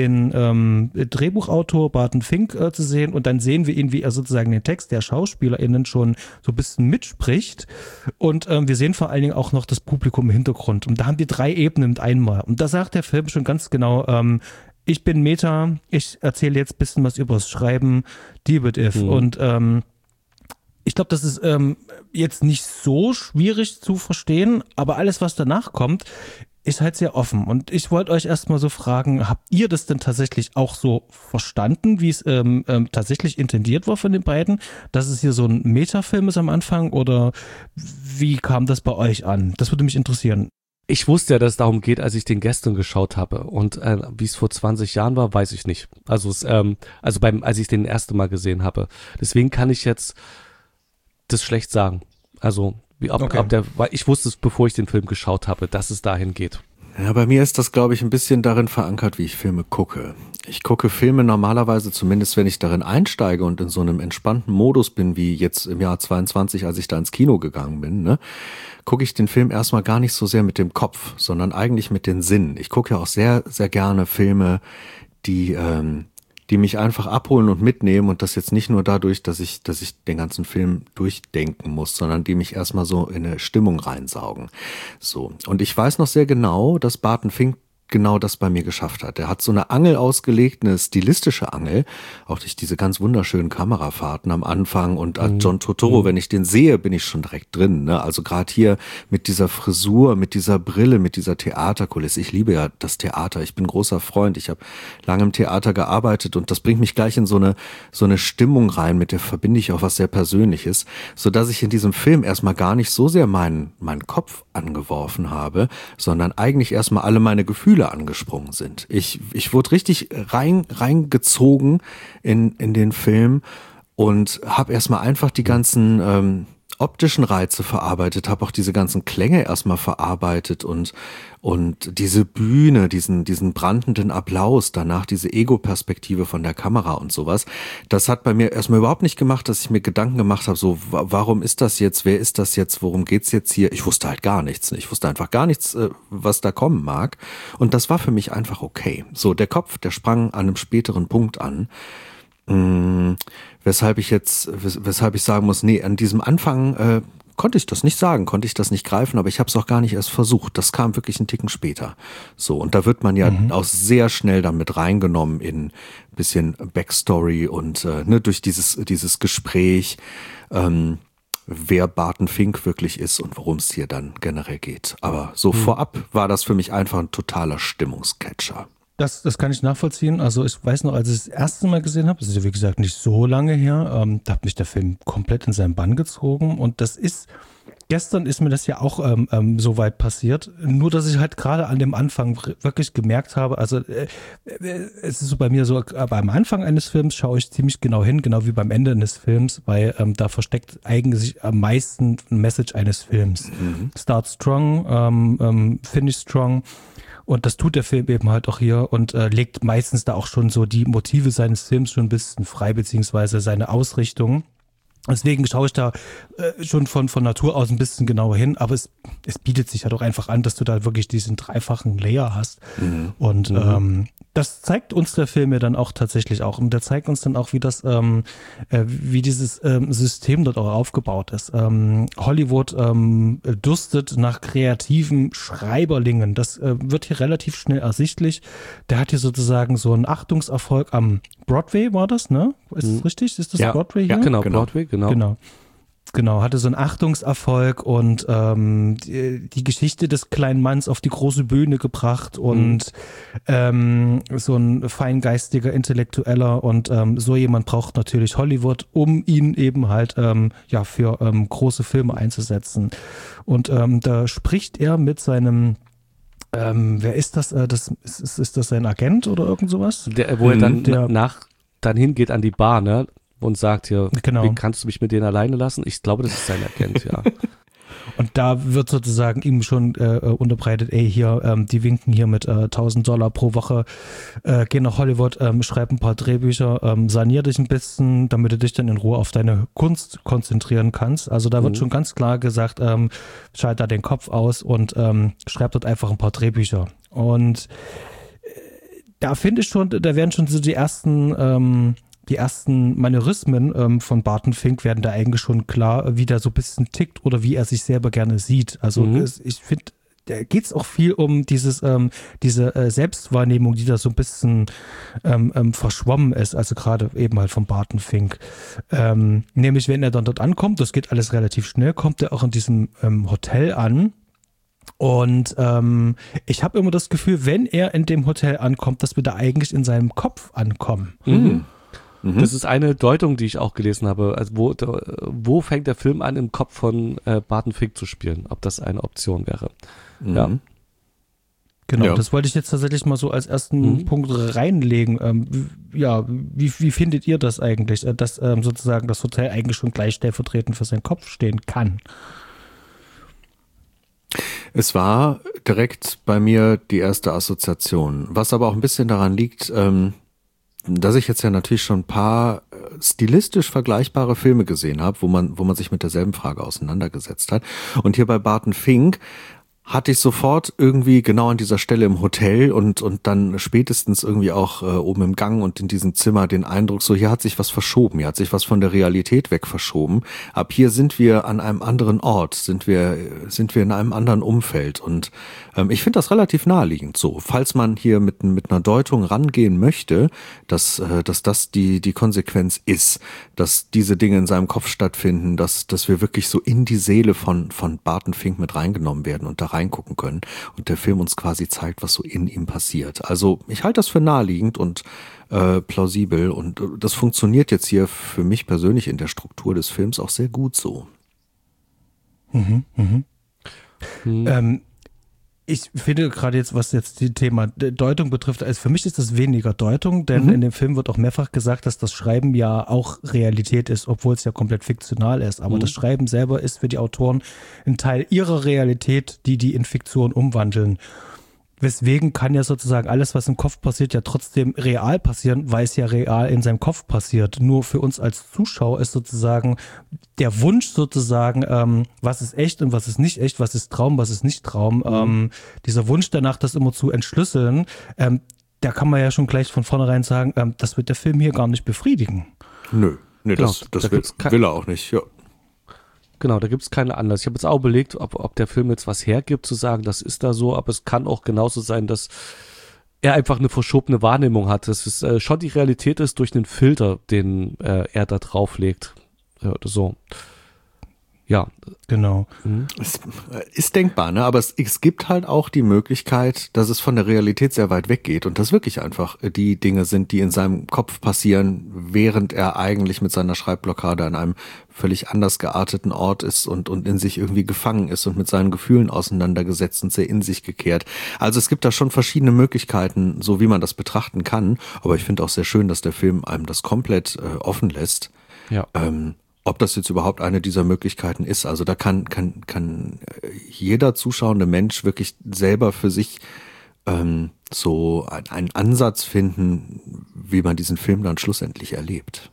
den Drehbuchautor Barton Fink zu sehen und dann sehen wir ihn, wie er sozusagen den Text der SchauspielerInnen schon so ein bisschen mitspricht und wir sehen vor allen Dingen auch noch das Publikum im Hintergrund und da haben wir 3 Ebenen mit einmal und da sagt der Film schon ganz genau, ich bin Meta, ich erzähle jetzt ein bisschen was über das Schreiben, deal with it und ich glaube, das ist jetzt nicht so schwierig zu verstehen, aber alles, was danach kommt, ist halt sehr offen. Und ich wollte euch erstmal so fragen, habt ihr das denn tatsächlich auch so verstanden, wie es tatsächlich intendiert war von den beiden, dass es hier so ein Metafilm ist am Anfang oder wie kam das bei euch an? Das würde mich interessieren. Ich wusste ja, dass es darum geht, als ich den gestern geschaut habe. Und wie es vor 20 Jahren war, weiß ich nicht. Also als ich den erste Mal gesehen habe. Deswegen kann ich jetzt das schlecht sagen. Also, weil ich wusste es, bevor ich den Film geschaut habe, dass es dahin geht. Ja, bei mir ist das, glaube ich, ein bisschen darin verankert, wie ich Filme gucke. Ich gucke Filme normalerweise, zumindest wenn ich darin einsteige und in so einem entspannten Modus bin, wie jetzt im Jahr 22, als ich da ins Kino gegangen bin, ne, gucke ich den Film erstmal gar nicht so sehr mit dem Kopf, sondern eigentlich mit den Sinnen. Ich gucke ja auch sehr, sehr gerne Filme, die mich einfach abholen und mitnehmen und das jetzt nicht nur dadurch, dass ich den ganzen Film durchdenken muss, sondern die mich erstmal so in eine Stimmung reinsaugen. So. Und ich weiß noch sehr genau, dass Barton Fink genau das bei mir geschafft hat. Er hat so eine Angel ausgelegt, eine stilistische Angel, auch durch diese ganz wunderschönen Kamerafahrten am Anfang und John Turturro, wenn ich den sehe, bin ich schon direkt drin, ne? Also gerade hier mit dieser Frisur, mit dieser Brille, mit dieser Theaterkulisse. Ich liebe ja das Theater, ich bin großer Freund, ich habe lange im Theater gearbeitet und das bringt mich gleich in so eine Stimmung rein, mit der verbinde ich auch was sehr Persönliches, sodass ich in diesem Film erstmal gar nicht so sehr meinen Kopf angeworfen habe, sondern eigentlich erstmal alle meine Gefühle angesprungen sind. Ich wurde richtig reingezogen in den Film und habe erstmal einfach die ganzen optischen Reize verarbeitet, habe auch diese ganzen Klänge erstmal verarbeitet und diese Bühne, diesen brandenden Applaus, danach diese Ego-Perspektive von der Kamera und sowas. Das hat bei mir erstmal überhaupt nicht gemacht, dass ich mir Gedanken gemacht habe, so, warum ist das jetzt, wer ist das jetzt, worum geht's jetzt hier? Ich wusste halt gar nichts. Ich wusste einfach gar nichts, was da kommen mag. Und das war für mich einfach okay. So, der Kopf, der sprang an einem späteren Punkt an. Weshalb ich sagen muss, nee, an diesem Anfang konnte ich das nicht sagen, konnte ich das nicht greifen, aber ich habe es auch gar nicht erst versucht. Das kam wirklich einen Ticken später. So, und da wird man ja auch sehr schnell dann mit reingenommen in ein bisschen Backstory und durch dieses Gespräch, wer Barton Fink wirklich ist und worum es hier dann generell geht. Aber so vorab war das für mich einfach ein totaler Stimmungscatcher. Das kann ich nachvollziehen. Also ich weiß noch, als ich das erste Mal gesehen habe, das ist ja wie gesagt nicht so lange her, da hat mich der Film komplett in seinen Bann gezogen und gestern ist mir das ja auch so weit passiert, nur dass ich halt gerade an dem Anfang wirklich gemerkt habe, also es ist so bei mir so, beim Anfang eines Films schaue ich ziemlich genau hin, genau wie beim Ende eines Films, weil da versteckt eigentlich am meisten ein Message eines Films. Start strong, finish strong. Und das tut der Film eben halt auch hier und legt meistens da auch schon so die Motive seines Films schon ein bisschen frei, beziehungsweise seine Ausrichtung. Deswegen schaue ich da schon von Natur aus ein bisschen genauer hin, aber es bietet sich ja doch einfach an, dass du da wirklich diesen dreifachen Layer hast. Und das zeigt uns der Film ja dann auch tatsächlich auch. Und der zeigt uns dann auch, wie dieses System dort auch aufgebaut ist. Hollywood durstet nach kreativen Schreiberlingen. Das wird hier relativ schnell ersichtlich. Der hat hier sozusagen so einen Achtungserfolg am Broadway, war das, ne? Ist das richtig? Ist das Broadway hier? Ja, genau, Broadway, Genau, hatte so einen Achtungserfolg und die Geschichte des kleinen Manns auf die große Bühne gebracht und so ein feingeistiger Intellektueller und so jemand braucht natürlich Hollywood, um ihn eben halt für große Filme einzusetzen. Und da spricht er mit seinem wer ist das? Ist das sein Agent oder irgend sowas? Wo er dann hingeht an die Bar, ne? Und sagt hier, wie kannst du mich mit denen alleine lassen? Ich glaube, das ist sein Agent, ja. Und da wird sozusagen ihm schon unterbreitet, die winken hier mit $1.000 pro Woche, geh nach Hollywood, schreib ein paar Drehbücher, sanier dich ein bisschen, damit du dich dann in Ruhe auf deine Kunst konzentrieren kannst. Also da wird schon ganz klar gesagt, schalt da den Kopf aus und schreib dort einfach ein paar Drehbücher. Und da finde ich schon, da werden schon so die ersten Manierismen von Barton Fink werden da eigentlich schon klar, wie der so ein bisschen tickt oder wie er sich selber gerne sieht. Also ich finde, da geht es auch viel um diese Selbstwahrnehmung, die da so ein bisschen verschwommen ist, also gerade eben halt von Barton Fink. Nämlich, wenn er dann dort ankommt, das geht alles relativ schnell, kommt er auch in diesem Hotel an. Und ich habe immer das Gefühl, wenn er in dem Hotel ankommt, dass wir da eigentlich in seinem Kopf ankommen. Das ist eine Deutung, die ich auch gelesen habe. Also wo fängt der Film an, im Kopf von Barton Fink zu spielen? Ob das eine Option wäre. Ja. Genau, das wollte ich jetzt tatsächlich mal so als ersten Punkt reinlegen. Wie findet ihr das eigentlich, dass sozusagen das Hotel eigentlich schon gleich stellvertretend für seinen Kopf stehen kann? Es war direkt bei mir die erste Assoziation, was aber auch ein bisschen daran liegt, dass ich jetzt ja natürlich schon ein paar stilistisch vergleichbare Filme gesehen habe, wo man sich mit derselben Frage auseinandergesetzt hat. Und hier bei Barton Fink hatte ich sofort irgendwie genau an dieser Stelle im Hotel und dann spätestens irgendwie auch oben im Gang und in diesem Zimmer den Eindruck, so hier hat sich was verschoben, hier hat sich was von der Realität weg verschoben. Ab hier sind wir an einem anderen Ort, sind wir in einem anderen Umfeld und ich finde das relativ naheliegend so. Falls man hier mit einer Deutung rangehen möchte, dass das die Konsequenz ist, dass diese Dinge in seinem Kopf stattfinden, dass wir wirklich so in die Seele von Barton Fink mit reingenommen werden und da reingucken können und der Film uns quasi zeigt, was so in ihm passiert. Also ich halte das für naheliegend und plausibel und das funktioniert jetzt hier für mich persönlich in der Struktur des Films auch sehr gut so. Ich finde gerade jetzt, was jetzt die Thema Deutung betrifft, also für mich ist das weniger Deutung, denn in dem Film wird auch mehrfach gesagt, dass das Schreiben ja auch Realität ist, obwohl es ja komplett fiktional ist. Aber das Schreiben selber ist für die Autoren ein Teil ihrer Realität, die in Fiktion umwandeln. Weswegen kann ja sozusagen alles, was im Kopf passiert, ja trotzdem real passieren, weil es ja real in seinem Kopf passiert. Nur für uns als Zuschauer ist sozusagen der Wunsch sozusagen, was ist echt und was ist nicht echt, was ist Traum, was ist nicht Traum. Dieser Wunsch danach, das immer zu entschlüsseln, da kann man ja schon gleich von vornherein sagen, das wird der Film hier gar nicht befriedigen. Nö, Genau, das will er auch nicht, ja. Genau, da gibt es keine Anlass. Ich habe jetzt auch überlegt, ob der Film jetzt was hergibt, zu sagen, das ist da so, aber es kann auch genauso sein, dass er einfach eine verschobene Wahrnehmung hat. Dass es schon die Realität ist durch den Filter, den er da drauflegt. Oder so. Ja. Genau. Es ist denkbar, ne? Aber es gibt halt auch die Möglichkeit, dass es von der Realität sehr weit weggeht und das wirklich einfach die Dinge sind, die in seinem Kopf passieren, während er eigentlich mit seiner Schreibblockade an einem völlig anders gearteten Ort ist und in sich irgendwie gefangen ist und mit seinen Gefühlen auseinandergesetzt und sehr in sich gekehrt. Also es gibt da schon verschiedene Möglichkeiten, so wie man das betrachten kann. Aber ich finde auch sehr schön, dass der Film einem das komplett offen lässt. Ja. Ob das jetzt überhaupt eine dieser Möglichkeiten ist. Also da kann jeder zuschauende Mensch wirklich selber für sich so einen Ansatz finden, wie man diesen Film dann schlussendlich erlebt.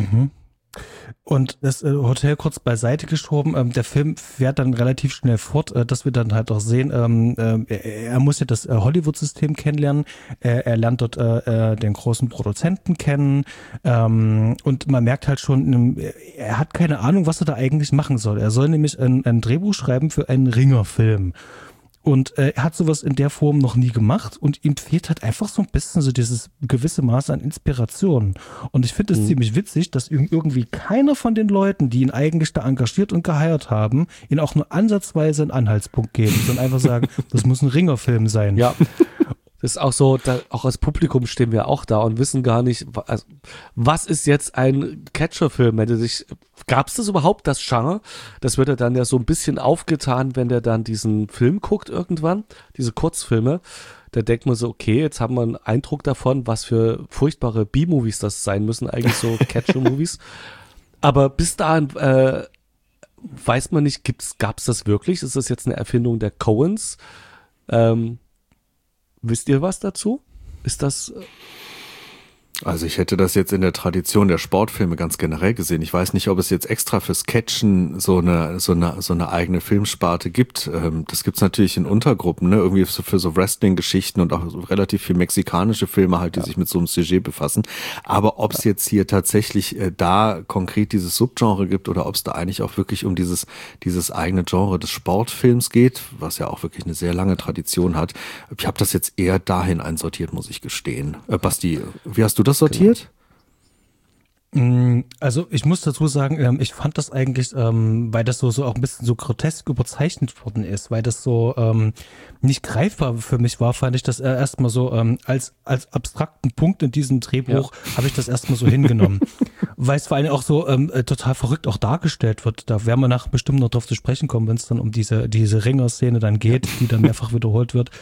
Und das Hotel kurz beiseite geschoben, der Film fährt dann relativ schnell fort, dass wir dann halt auch sehen, er muss ja das Hollywood-System kennenlernen, er lernt dort den großen Produzenten kennen und man merkt halt schon, er hat keine Ahnung, was er da eigentlich machen soll. Er soll nämlich ein Drehbuch schreiben für einen Ringerfilm. Und er hat sowas in der Form noch nie gemacht und ihm fehlt halt einfach so ein bisschen so dieses gewisse Maß an Inspiration. Und ich finde es ziemlich witzig, dass irgendwie keiner von den Leuten, die ihn eigentlich da engagiert und geheiert haben, ihn auch nur ansatzweise einen Anhaltspunkt geben, sondern einfach sagen, das muss ein Ringerfilm sein. Ja. Das ist auch so, auch als Publikum stehen wir auch da und wissen gar nicht, was ist jetzt ein Catcher-Film? Gab es das überhaupt, das Genre? Das wird ja dann ja so ein bisschen aufgetan, wenn der dann diesen Film guckt irgendwann, diese Kurzfilme. Da denkt man so, okay, jetzt haben wir einen Eindruck davon, was für furchtbare B-Movies das sein müssen, eigentlich so Catcher-Movies. Aber bis dahin weiß man nicht, gab es das wirklich? Ist das jetzt eine Erfindung der Coens? Wisst ihr was dazu? Ist das? Also ich hätte das jetzt in der Tradition der Sportfilme ganz generell gesehen. Ich weiß nicht, ob es jetzt extra fürs Catchen so eine eigene Filmsparte gibt. Das gibt's natürlich in Untergruppen, ne? Irgendwie für so Wrestling-Geschichten und auch so relativ viel mexikanische Filme halt, die sich mit so einem Sujet befassen. Aber ob es jetzt hier tatsächlich da konkret dieses Subgenre gibt oder ob es da eigentlich auch wirklich um dieses eigene Genre des Sportfilms geht, was ja auch wirklich eine sehr lange Tradition hat. Ich habe das jetzt eher dahin einsortiert, muss ich gestehen. Basti, wie hast du das sortiert? Also ich muss dazu sagen, ich fand das eigentlich, weil das so auch ein bisschen so grotesk überzeichnet worden ist, weil das so nicht greifbar für mich war, fand ich das erstmal so als abstrakten Punkt in diesem Drehbuch habe ich das erstmal so hingenommen. Weil es vor allem auch so total verrückt auch dargestellt wird. Da werden wir nachher bestimmt noch drauf zu sprechen kommen, wenn es dann um diese Ringer-Szene dann geht, die dann mehrfach wiederholt wird.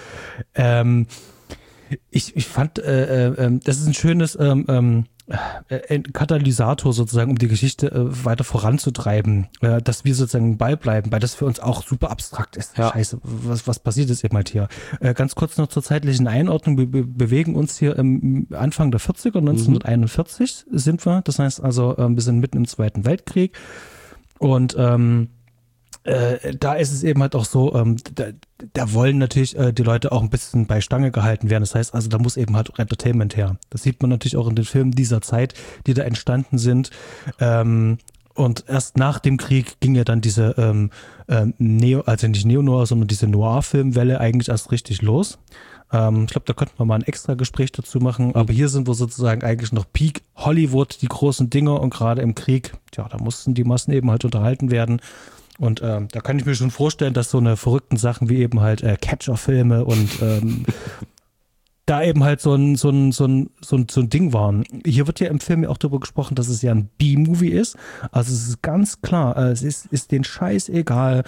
Ich fand, das ist ein schönes ein Katalysator sozusagen, um die Geschichte weiter voranzutreiben, dass wir sozusagen Ball bleiben, weil das für uns auch super abstrakt ist. Ja. Scheiße, was passiert jetzt eben halt hier? Ganz kurz noch zur zeitlichen Einordnung. Wir bewegen uns hier im Anfang der 40er, 1941 sind wir. Das heißt also, wir sind mitten im Zweiten Weltkrieg und da ist es eben halt auch so, da wollen natürlich die Leute auch ein bisschen bei Stange gehalten werden. Das heißt also, da muss eben halt auch Entertainment her. Das sieht man natürlich auch in den Filmen dieser Zeit, die da entstanden sind. Und erst nach dem Krieg ging ja dann diese also nicht Neo-Noir, sondern diese Noir-Filmwelle eigentlich erst richtig los. Ich glaube, da könnten wir mal ein extra Gespräch dazu machen. Aber hier sind wir sozusagen eigentlich noch Peak Hollywood, die großen Dinger. Und gerade im Krieg, ja, da mussten die Massen eben halt unterhalten werden. Und da kann ich mir schon vorstellen, dass so eine verrückten Sachen wie eben halt Catcher-Filme und da eben halt so ein Ding waren. Hier wird ja im Film ja auch darüber gesprochen, dass es ja ein B-Movie ist. Also es ist ganz klar, es ist den Scheiß egal,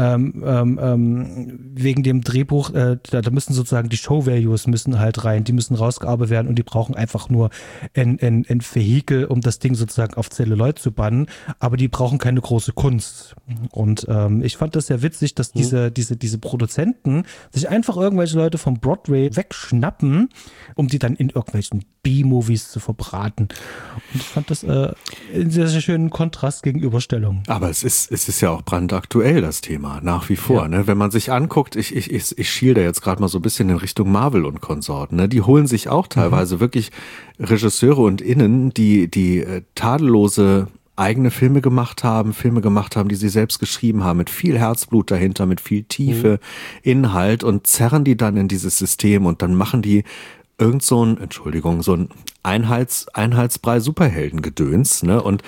wegen dem Drehbuch, da müssen sozusagen die Show-Values müssen halt rein, die müssen rausgearbeitet werden und die brauchen einfach nur ein Vehikel, um das Ding sozusagen auf Celluloid zu bannen, aber die brauchen keine große Kunst. Und ich fand das sehr witzig, dass diese Produzenten sich einfach irgendwelche Leute vom Broadway wegschnappen, um die dann in irgendwelchen B-Movies zu verbraten. Und ich fand das einen sehr, sehr schönen Kontrast Gegenüberstellung. Aber es ist ja auch brandaktuell, das Thema, nach wie vor. Ja. Ne? Wenn man sich anguckt, ich schiel da jetzt gerade mal so ein bisschen in Richtung Marvel und Konsorten. Ne? Die holen sich auch teilweise wirklich Regisseure und Innen, die tadellose eigene Filme gemacht haben, die sie selbst geschrieben haben, mit viel Herzblut dahinter, mit viel Tiefe, Inhalt und zerren die dann in dieses System und dann machen die so ein Einheitsbrei Superheldengedöns, ne? Und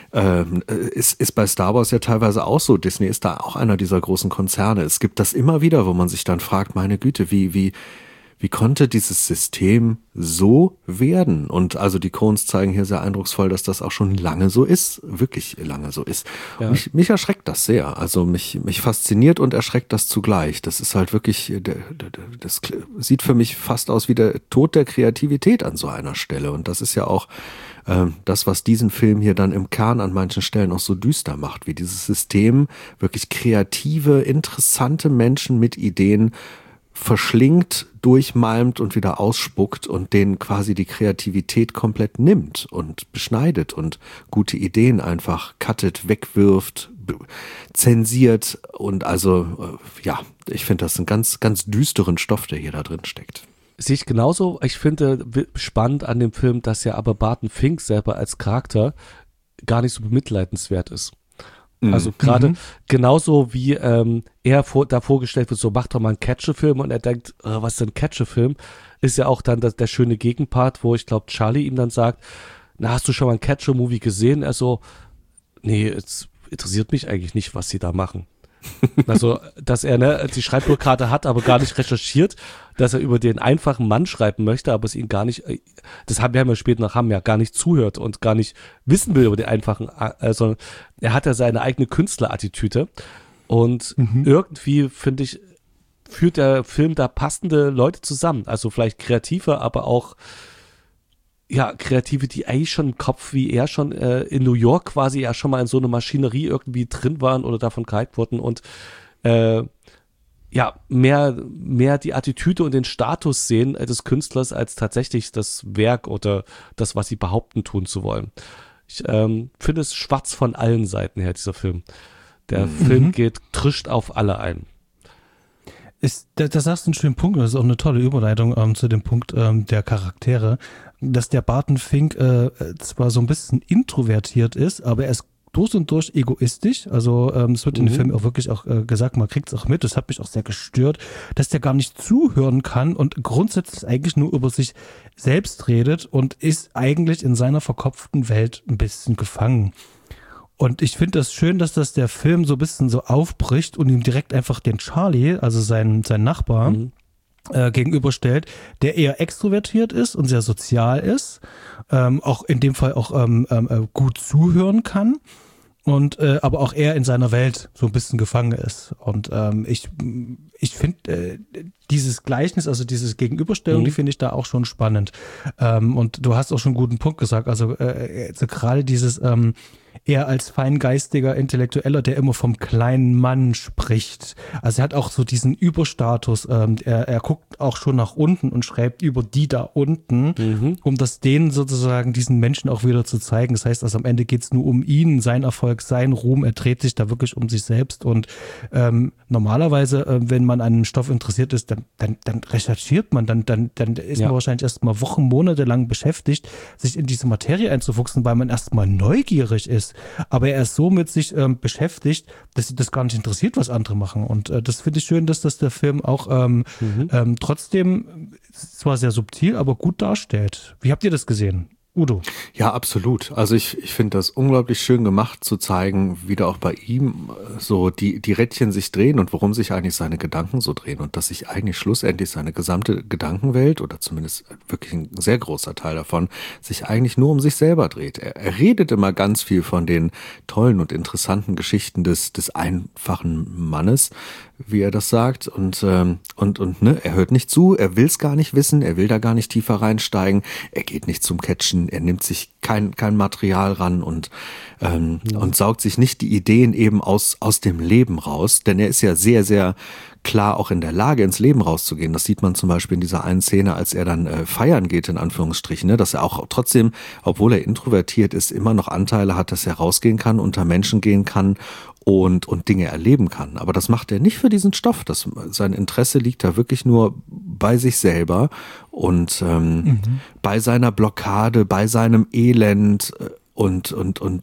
ist bei Star Wars ja teilweise auch so. Disney ist da auch einer dieser großen Konzerne. Es gibt das immer wieder, wo man sich dann fragt, meine Güte, wie konnte dieses System so werden? Und also die Coens zeigen hier sehr eindrucksvoll, dass das auch schon lange so ist, wirklich lange so ist. Ja. Mich erschreckt das sehr. Also mich fasziniert und erschreckt das zugleich. Das ist halt wirklich, das sieht für mich fast aus wie der Tod der Kreativität an so einer Stelle. Und das ist ja auch das, was diesen Film hier dann im Kern an manchen Stellen auch so düster macht, wie dieses System wirklich kreative, interessante Menschen mit Ideen verschlingt, durchmalmt und wieder ausspuckt und denen quasi die Kreativität komplett nimmt und beschneidet und gute Ideen einfach cuttet, wegwirft, zensiert und also ja, ich finde das einen ganz, ganz düsteren Stoff, der hier da drin steckt. Sehe ich genauso. Ich finde spannend an dem Film, dass ja aber Barton Fink selber als Charakter gar nicht so bemitleidenswert ist. Also gerade genauso wie er da vorgestellt wird, so mach doch mal einen Catcher-Film und er denkt, was ist denn ein Catcher-Film? Ist ja auch dann der schöne Gegenpart, wo ich glaube Charlie ihm dann sagt, na, hast du schon mal einen Catcher-Movie gesehen? Er so, nee, es interessiert mich eigentlich nicht, was sie da machen. Also, dass er die Schreibblockade hat, aber gar nicht recherchiert, dass er über den einfachen Mann schreiben möchte, aber es ihn gar nicht, das haben wir ja später noch, gar nicht zuhört und gar nicht wissen will über den einfachen, sondern er hat ja seine eigene Künstlerattitüde und irgendwie, finde ich, führt der Film da passende Leute zusammen, also vielleicht Kreative, aber auch Kreative, die eigentlich schon im Kopf, wie er schon in New York quasi ja schon mal in so eine Maschinerie irgendwie drin waren oder davon gehypt wurden und ja, mehr die Attitüde und den Status sehen des Künstlers als tatsächlich das Werk oder das, was sie behaupten, tun zu wollen. Ich finde es schwarz von allen Seiten her, dieser Film. Der Film trischt auf alle ein. Da sagst du einen schönen Punkt, das ist auch eine tolle Überleitung zu dem Punkt der Charaktere, dass der Barton Fink zwar so ein bisschen introvertiert ist, aber er ist durch und durch egoistisch, also es wird in dem Film auch wirklich auch gesagt, man kriegt es auch mit, das hat mich auch sehr gestört, dass der gar nicht zuhören kann und grundsätzlich eigentlich nur über sich selbst redet und ist eigentlich in seiner verkopften Welt ein bisschen gefangen. Und ich finde das schön, dass das der Film so ein bisschen so aufbricht und ihm direkt einfach den Charlie, also sein Nachbar, gegenüberstellt, der eher extrovertiert ist und sehr sozial ist, auch in dem Fall auch gut zuhören kann und aber auch er in seiner Welt so ein bisschen gefangen ist. Und ich finde dieses Gleichnis, also dieses Gegenüberstellung, die finde ich da auch schon spannend. Und du hast auch schon einen guten Punkt gesagt, also gerade dieses er als feingeistiger Intellektueller, der immer vom kleinen Mann spricht. Also er hat auch so diesen Überstatus. Er guckt auch schon nach unten und schreibt über die da unten, um das denen sozusagen, diesen Menschen auch wieder zu zeigen. Das heißt, also am Ende geht es nur um ihn, sein Erfolg, sein Ruhm. Er dreht sich da wirklich um sich selbst. Und normalerweise, wenn man an einem Stoff interessiert ist, dann recherchiert man, dann ist man wahrscheinlich erst mal Wochen, Monate lang beschäftigt, sich in diese Materie einzufuchsen, weil man erst mal neugierig ist. Aber er ist so mit sich beschäftigt, dass ihn das gar nicht interessiert, was andere machen. Und das finde ich schön, dass das der Film auch trotzdem zwar sehr subtil, aber gut darstellt. Wie habt ihr das gesehen? Udo? Ja, absolut. Also ich finde das unglaublich schön gemacht, zu zeigen, wie da auch bei ihm so die Rädchen sich drehen und worum sich eigentlich seine Gedanken so drehen und dass sich eigentlich schlussendlich seine gesamte Gedankenwelt oder zumindest wirklich ein sehr großer Teil davon sich eigentlich nur um sich selber dreht. Er redet immer ganz viel von den tollen und interessanten Geschichten des einfachen Mannes, wie er das sagt, und ne, er hört nicht zu, er will es gar nicht wissen, er will da gar nicht tiefer reinsteigen, er geht nicht zum Catchen, er nimmt sich kein Material ran und saugt sich nicht die Ideen eben aus dem Leben raus, denn er ist ja sehr, sehr klar auch in der Lage, ins Leben rauszugehen. Das sieht man zum Beispiel in dieser einen Szene, als er dann feiern geht, in Anführungsstrichen, ne, dass er auch trotzdem, obwohl er introvertiert ist, immer noch Anteile hat, dass er rausgehen kann, unter Menschen gehen kann und Dinge erleben kann. Aber das macht er nicht für diesen Stoff. Sein Interesse liegt da wirklich nur bei sich selber und bei seiner Blockade, bei seinem Elend und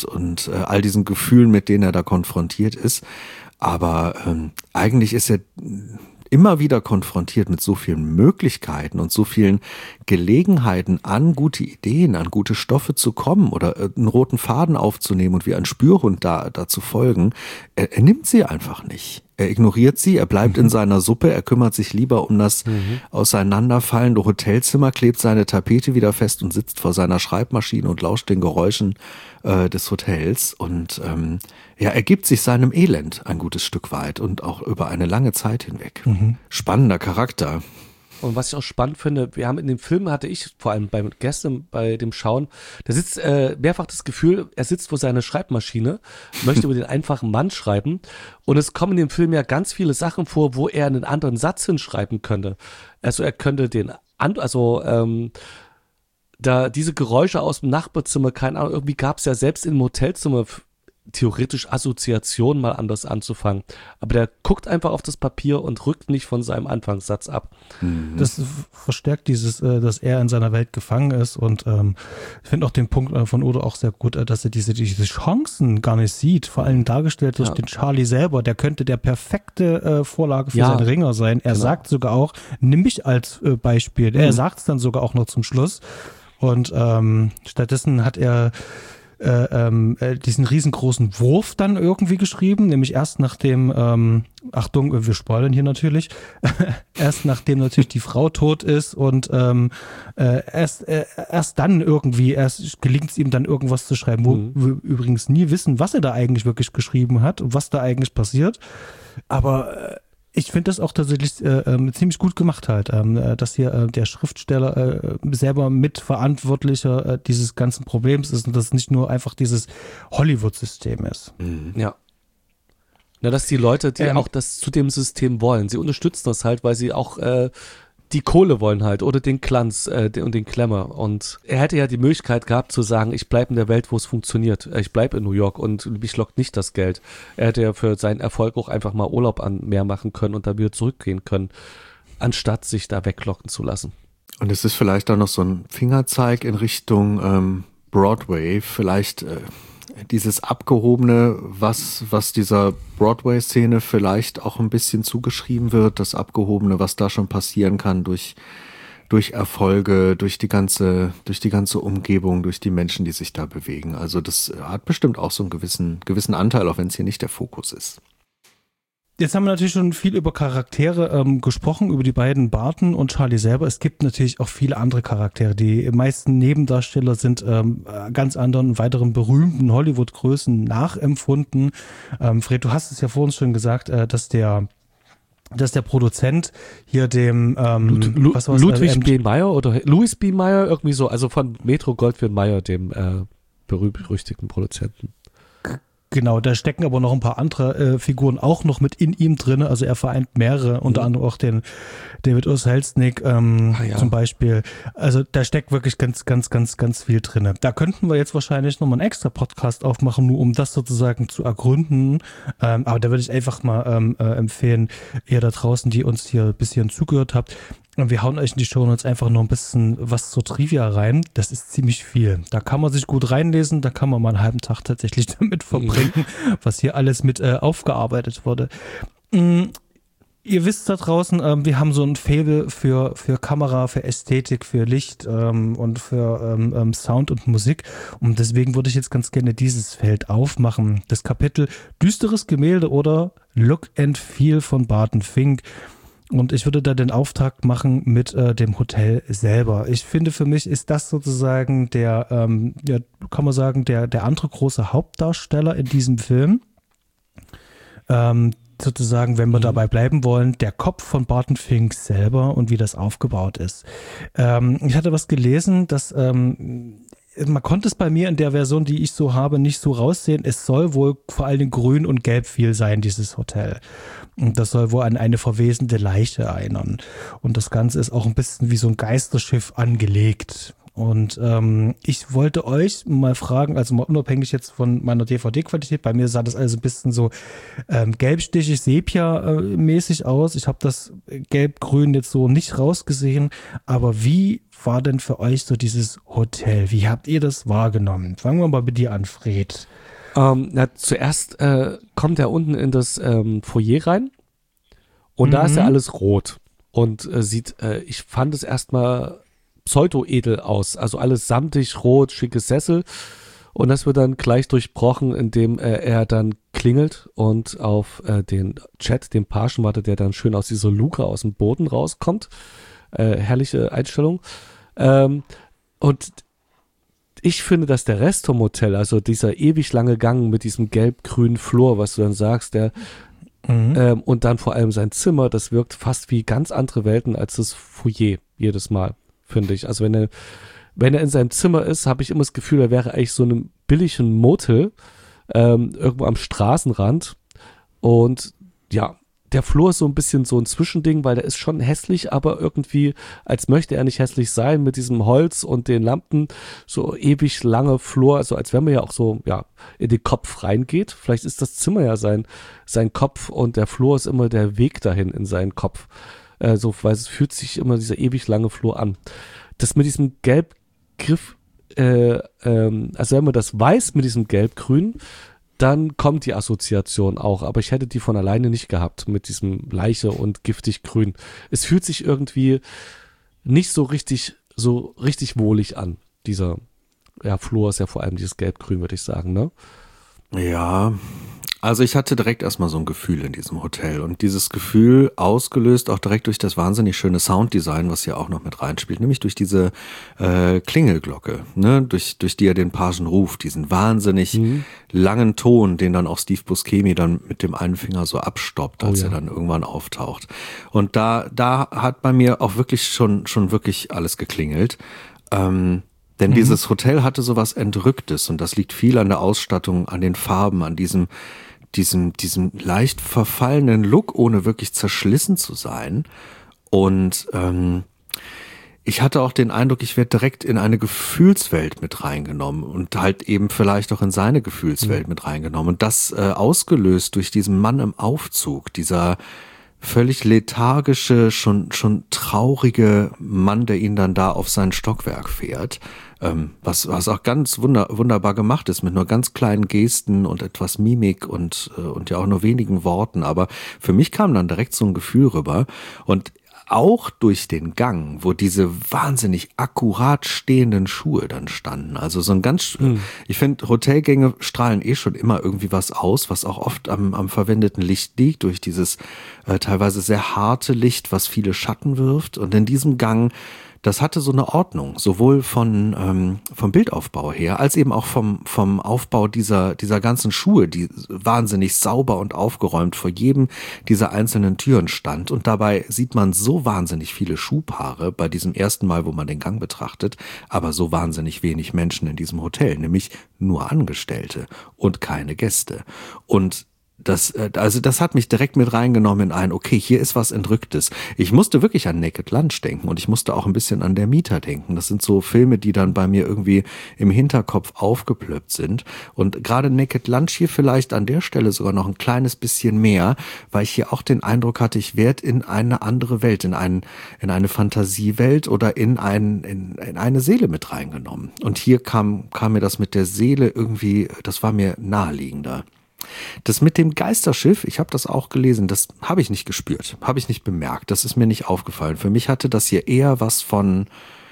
all diesen Gefühlen, mit denen er da konfrontiert ist. Aber eigentlich ist er immer wieder konfrontiert mit so vielen Möglichkeiten und so vielen Gelegenheiten, an gute Ideen, an gute Stoffe zu kommen oder einen roten Faden aufzunehmen und wie ein Spürhund da zu folgen. Er nimmt sie einfach nicht. Er ignoriert sie, er bleibt in seiner Suppe, er kümmert sich lieber um das auseinanderfallende Hotelzimmer, klebt seine Tapete wieder fest und sitzt vor seiner Schreibmaschine und lauscht den Geräuschen des Hotels und er gibt sich seinem Elend ein gutes Stück weit und auch über eine lange Zeit hinweg. Spannender Charakter. Und was ich auch spannend finde, wir haben in dem Film, hatte ich vor allem gestern bei dem Schauen, da sitzt mehrfach das Gefühl, er sitzt vor seiner Schreibmaschine, möchte über den einfachen Mann schreiben und es kommen in dem Film ja ganz viele Sachen vor, wo er einen anderen Satz hinschreiben könnte. Also er könnte da diese Geräusche aus dem Nachbarzimmer, keine Ahnung, irgendwie gab es ja selbst im Hotelzimmer theoretisch Assoziationen mal anders anzufangen. Aber der guckt einfach auf das Papier und rückt nicht von seinem Anfangssatz ab. Das verstärkt dieses, dass er in seiner Welt gefangen ist und ich finde auch den Punkt von Udo auch sehr gut, dass er diese Chancen gar nicht sieht, vor allem dargestellt durch den Charlie selber, der könnte der perfekte Vorlage für seine Ringer sein. Er sagt sogar auch, nimm mich als Beispiel. Er sagt es dann sogar auch noch zum Schluss und stattdessen hat er diesen riesengroßen Wurf dann irgendwie geschrieben, nämlich erst nachdem, Achtung, wir spoilern hier natürlich, erst nachdem natürlich die Frau tot ist und erst dann irgendwie, gelingt es ihm dann irgendwas zu schreiben, wo wir übrigens nie wissen, was er da eigentlich wirklich geschrieben hat und was da eigentlich passiert, aber ich finde das auch tatsächlich ziemlich gut gemacht halt, dass hier der Schriftsteller selber Mitverantwortlicher dieses ganzen Problems ist und dass es nicht nur einfach dieses Hollywood-System ist. Ja. Na, dass die Leute, die auch das zu dem System wollen, sie unterstützen das halt, weil sie auch die Kohle wollen halt oder den Glanz und den Glamour. Und er hätte ja die Möglichkeit gehabt zu sagen, ich bleibe in der Welt, wo es funktioniert. Ich bleibe in New York und mich lockt nicht das Geld. Er hätte ja für seinen Erfolg auch einfach mal Urlaub an Meer machen können und dann wieder zurückgehen können, anstatt sich da weglocken zu lassen. Und es ist vielleicht auch noch so ein Fingerzeig in Richtung Broadway, vielleicht dieses Abgehobene, was dieser Broadway-Szene vielleicht auch ein bisschen zugeschrieben wird, das Abgehobene, was da schon passieren kann durch Erfolge, durch die ganze Umgebung, durch die Menschen, die sich da bewegen. Also das hat bestimmt auch so einen gewissen Anteil, auch wenn es hier nicht der Fokus ist. Jetzt haben wir natürlich schon viel über Charaktere gesprochen, über die beiden Barton und Charlie selber. Es gibt natürlich auch viele andere Charaktere. Die meisten Nebendarsteller sind ganz anderen, weiteren berühmten Hollywood-Größen nachempfunden. Fred, du hast es ja vorhin schon gesagt, dass der Produzent hier dem Ludwig B. Meyer oder Louis B. Meyer, irgendwie so, also von Metro Goldwyn Mayer, dem berühmten Produzenten. Genau, da stecken aber noch ein paar andere Figuren auch noch mit in ihm drin. Also er vereint mehrere, unter anderem auch den David O. Selznick zum Beispiel. Also da steckt wirklich ganz, ganz, ganz, ganz viel drin. Da könnten wir jetzt wahrscheinlich nochmal einen extra Podcast aufmachen, nur um das sozusagen zu ergründen. Aber da würde ich einfach mal empfehlen, ihr da draußen, die uns hier ein bisschen zugehört habt, wir hauen euch in die Shownotes einfach noch ein bisschen was zur Trivia rein. Das ist ziemlich viel. Da kann man sich gut reinlesen, da kann man mal einen halben Tag tatsächlich damit verbringen, was hier alles mit aufgearbeitet wurde. Ihr wisst da draußen, wir haben so ein Faible für Kamera, für Ästhetik, für Licht und für Sound und Musik. Und deswegen würde ich jetzt ganz gerne dieses Feld aufmachen. Das Kapitel Düsteres Gemälde oder Look and Feel von Barton Fink. Und ich würde da den Auftakt machen mit dem Hotel selber. Ich finde, für mich ist das sozusagen der, kann man sagen, der andere große Hauptdarsteller in diesem Film. Sozusagen, wenn wir dabei bleiben wollen, der Kopf von Barton Fink selber und wie das aufgebaut ist. Ich hatte was gelesen, dass man konnte es bei mir in der Version, die ich so habe, nicht so raussehen. Es soll wohl vor allen Dingen grün und gelb viel sein, dieses Hotel. Und das soll wohl an eine verwesende Leiche erinnern. Und das Ganze ist auch ein bisschen wie so ein Geisterschiff angelegt. Und ich wollte euch mal fragen, also mal unabhängig jetzt von meiner DVD-Qualität, bei mir sah das also ein bisschen so gelbstichig, sepia-mäßig aus. Ich habe das Gelb-Grün jetzt so nicht rausgesehen, aber wie war denn für euch so dieses Hotel? Wie habt ihr das wahrgenommen? Fangen wir mal bei dir an, Fred. Zuerst kommt er unten in das Foyer rein und da ist ja alles rot und sieht, ich fand es erstmal pseudo-edel aus, also alles samtig, rot, schicke Sessel und das wird dann gleich durchbrochen, indem er dann klingelt und auf den Chat, den Pagen wartet, der dann schön aus dieser Luke aus dem Boden rauskommt. Herrliche Einstellung. Und ich finde, dass der Rest vom Hotel, also dieser ewig lange Gang mit diesem gelb-grünen Flur, was du dann sagst, und dann vor allem sein Zimmer, das wirkt fast wie ganz andere Welten als das Foyer jedes Mal, finde ich. Also wenn er in seinem Zimmer ist, habe ich immer das Gefühl, er wäre eigentlich so einem billigen Motel irgendwo am Straßenrand. Und ja, der Flur ist so ein bisschen so ein Zwischending, weil der ist schon hässlich, aber irgendwie, als möchte er nicht hässlich sein, mit diesem Holz und den Lampen, so ewig lange Flur, also als wenn man ja auch so, ja, in den Kopf reingeht. Vielleicht ist das Zimmer ja sein Kopf und der Flur ist immer der Weg dahin in seinen Kopf. So, weil es fühlt sich immer dieser ewig lange Flur an. Das mit diesem Gelbgriff, also wenn man das weiß mit diesem Gelb-Grün, dann kommt die Assoziation auch, aber ich hätte die von alleine nicht gehabt mit diesem Leiche und giftig grün. Es fühlt sich irgendwie nicht so richtig wohlig an. Dieser Flur ist ja vor allem dieses Gelb-Grün, würde ich sagen, ne? Ja, also ich hatte direkt erstmal so ein Gefühl in diesem Hotel und dieses Gefühl ausgelöst auch direkt durch das wahnsinnig schöne Sounddesign, was hier auch noch mit reinspielt, nämlich durch diese Klingelglocke, ne, durch die er den Pagen ruft, diesen wahnsinnig langen Ton, den dann auch Steve Buscemi dann mit dem einen Finger so abstoppt, als er dann irgendwann auftaucht. Und da hat bei mir auch wirklich schon wirklich alles geklingelt. Denn dieses Hotel hatte sowas Entrücktes und das liegt viel an der Ausstattung, an den Farben, an diesem diesem leicht verfallenen Look, ohne wirklich zerschlissen zu sein. Und ich hatte auch den Eindruck, ich werde direkt in eine Gefühlswelt mit reingenommen und halt eben vielleicht auch in seine Gefühlswelt mit reingenommen. Und das ausgelöst durch diesen Mann im Aufzug, dieser völlig lethargische, schon traurige Mann, der ihn dann da auf sein Stockwerk fährt, was auch ganz wunderbar gemacht ist, mit nur ganz kleinen Gesten und etwas Mimik und ja auch nur wenigen Worten. Aber für mich kam dann direkt so ein Gefühl rüber und auch durch den Gang, wo diese wahnsinnig akkurat stehenden Schuhe dann standen. Also so ein ganz, ich finde, Hotelgänge strahlen schon immer irgendwie was aus, was auch oft am verwendeten Licht liegt, durch dieses teilweise sehr harte Licht, was viele Schatten wirft. Und in diesem Gang, das hatte so eine Ordnung, sowohl vom Bildaufbau her, als eben auch vom Aufbau dieser ganzen Schuhe, die wahnsinnig sauber und aufgeräumt vor jedem dieser einzelnen Türen stand. Und dabei sieht man so wahnsinnig viele Schuhpaare bei diesem ersten Mal, wo man den Gang betrachtet, aber so wahnsinnig wenig Menschen in diesem Hotel, nämlich nur Angestellte und keine Gäste. Und das hat mich direkt mit reingenommen in okay, hier ist was Entrücktes. Ich musste wirklich an Naked Lunch denken und ich musste auch ein bisschen an Der Mieter denken. Das sind so Filme, die dann bei mir irgendwie im Hinterkopf aufgeplöppt sind. Und gerade Naked Lunch hier vielleicht an der Stelle sogar noch ein kleines bisschen mehr, weil ich hier auch den Eindruck hatte, ich werde in eine andere Welt, in eine Fantasiewelt oder in eine Seele mit reingenommen. Und hier kam mir das mit der Seele irgendwie, das war mir naheliegender. Das mit dem Geisterschiff, ich habe das auch gelesen, das habe ich nicht gespürt, habe ich nicht bemerkt, das ist mir nicht aufgefallen. Für mich hatte das hier eher was von,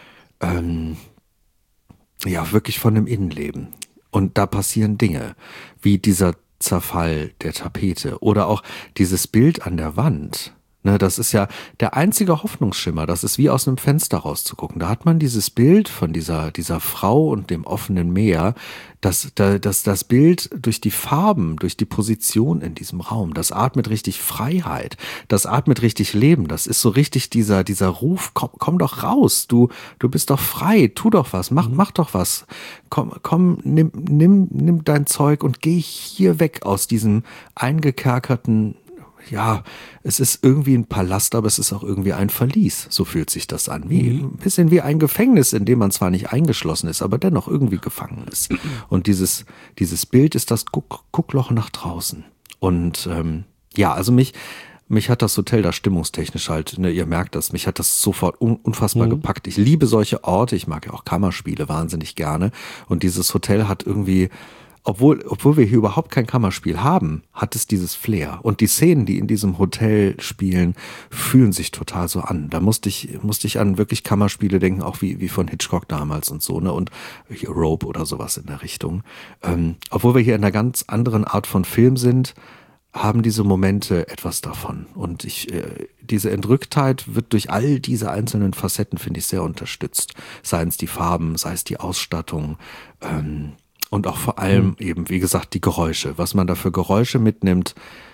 wirklich von dem Innenleben. Und da passieren Dinge, wie dieser Zerfall der Tapete oder auch dieses Bild an der Wand. Ne, das ist ja der einzige Hoffnungsschimmer, das ist wie aus einem Fenster rauszugucken. Da hat man dieses Bild von dieser Frau und dem offenen Meer, das Bild durch die Farben, durch die Position in diesem Raum, das atmet richtig Freiheit, das atmet richtig Leben, das ist so richtig dieser Ruf, komm doch raus, du bist doch frei, tu doch was, mach doch was, komm, nimm dein Zeug und geh hier weg aus diesem eingekerkerten. Ja, es ist irgendwie ein Palast, aber es ist auch irgendwie ein Verlies. So fühlt sich das an. Ein bisschen wie ein Gefängnis, in dem man zwar nicht eingeschlossen ist, aber dennoch irgendwie gefangen ist. Und dieses Bild ist das Guckloch nach draußen. Und also mich hat das Hotel da stimmungstechnisch halt, ne, ihr merkt das, mich hat das sofort unfassbar gepackt. Ich liebe solche Orte, ich mag ja auch Kammerspiele wahnsinnig gerne. Und dieses Hotel hat irgendwie, obwohl wir hier überhaupt kein Kammerspiel haben, hat es dieses Flair. Und die Szenen, die in diesem Hotel spielen, fühlen sich total so an. Da musste ich an wirklich Kammerspiele denken, auch wie von Hitchcock damals und so, ne? Und hier Rope oder sowas in der Richtung. Obwohl wir hier in einer ganz anderen Art von Film sind, haben diese Momente etwas davon. Und diese Entrücktheit wird durch all diese einzelnen Facetten, finde ich, sehr unterstützt. Seien es die Farben, sei es die Ausstattung, und auch vor allem eben, wie gesagt, die Geräusche. Was man da für Geräusche mitnimmt,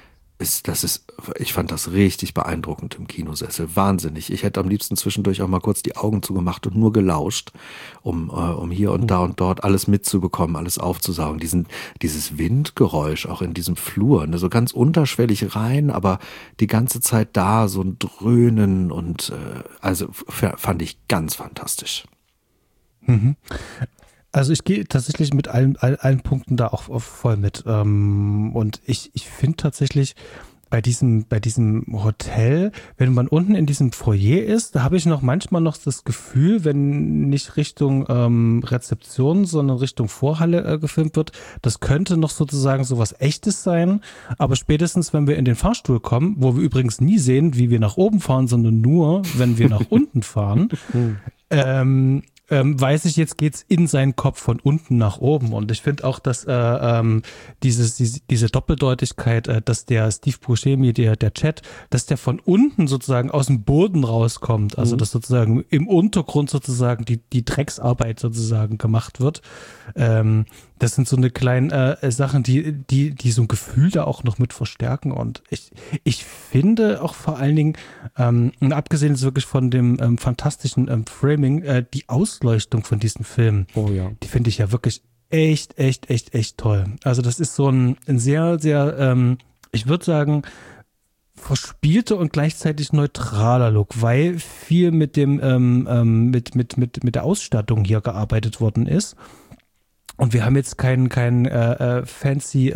ich fand das richtig beeindruckend im Kinosessel. Wahnsinnig. Ich hätte am liebsten zwischendurch auch mal kurz die Augen zugemacht und nur gelauscht, um hier und da und dort alles mitzubekommen, alles aufzusaugen. Dieses Windgeräusch auch in diesem Flur, ne, so ganz unterschwellig rein, aber die ganze Zeit da, so ein Dröhnen und fand ich ganz fantastisch. Mhm. Also ich gehe tatsächlich mit allen Punkten da auch voll mit. Und ich finde tatsächlich bei diesem Hotel, wenn man unten in diesem Foyer ist, da habe ich manchmal noch das Gefühl, wenn nicht Richtung Rezeption, sondern Richtung Vorhalle gefilmt wird, das könnte noch sozusagen sowas Echtes sein. Aber spätestens, wenn wir in den Fahrstuhl kommen, wo wir übrigens nie sehen, wie wir nach oben fahren, sondern nur, wenn wir nach unten fahren, weiß ich, jetzt geht's in seinen Kopf von unten nach oben. Und ich finde auch, dass diese Doppeldeutigkeit, dass der Steve Buscemi, der Chat, dass der von unten sozusagen aus dem Boden rauskommt, also dass sozusagen im Untergrund sozusagen die Drecksarbeit sozusagen gemacht wird. Das sind so eine kleinen Sachen, die so ein Gefühl da auch noch mit verstärken. Und ich finde auch vor allen Dingen, und abgesehen jetzt wirklich von dem fantastischen Framing, die Ausleuchtung von diesen Filmen, die finde ich ja wirklich echt, echt, echt, echt toll. Also das ist so ein sehr, sehr, ich würde sagen, verspielter und gleichzeitig neutraler Look, weil viel mit dem mit der Ausstattung hier gearbeitet worden ist. Und wir haben jetzt kein fancy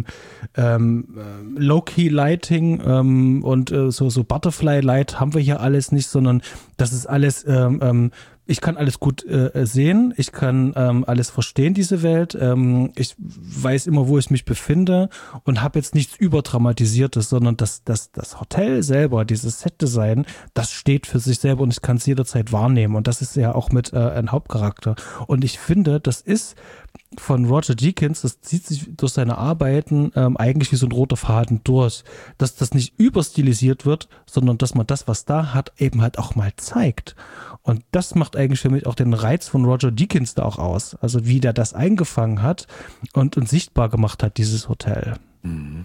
Low-Key-Lighting und so Butterfly-Light haben wir hier alles nicht, sondern das ist alles, ich kann alles gut sehen, ich kann alles verstehen, diese Welt. Ich weiß immer, wo ich mich befinde und habe jetzt nichts Überdramatisiertes, sondern das Hotel selber, dieses Set-Design, das steht für sich selber und ich kann es jederzeit wahrnehmen. Und das ist ja auch mit ein Hauptcharakter. Und ich finde, das ist von Roger Deakins, das zieht sich durch seine Arbeiten eigentlich wie so ein roter Faden durch, dass das nicht überstilisiert wird, sondern dass man das, was da hat, eben halt auch mal zeigt. Und das macht eigentlich für mich auch den Reiz von Roger Deakins da auch aus. Also wie der das eingefangen hat und sichtbar gemacht hat, dieses Hotel. Mhm.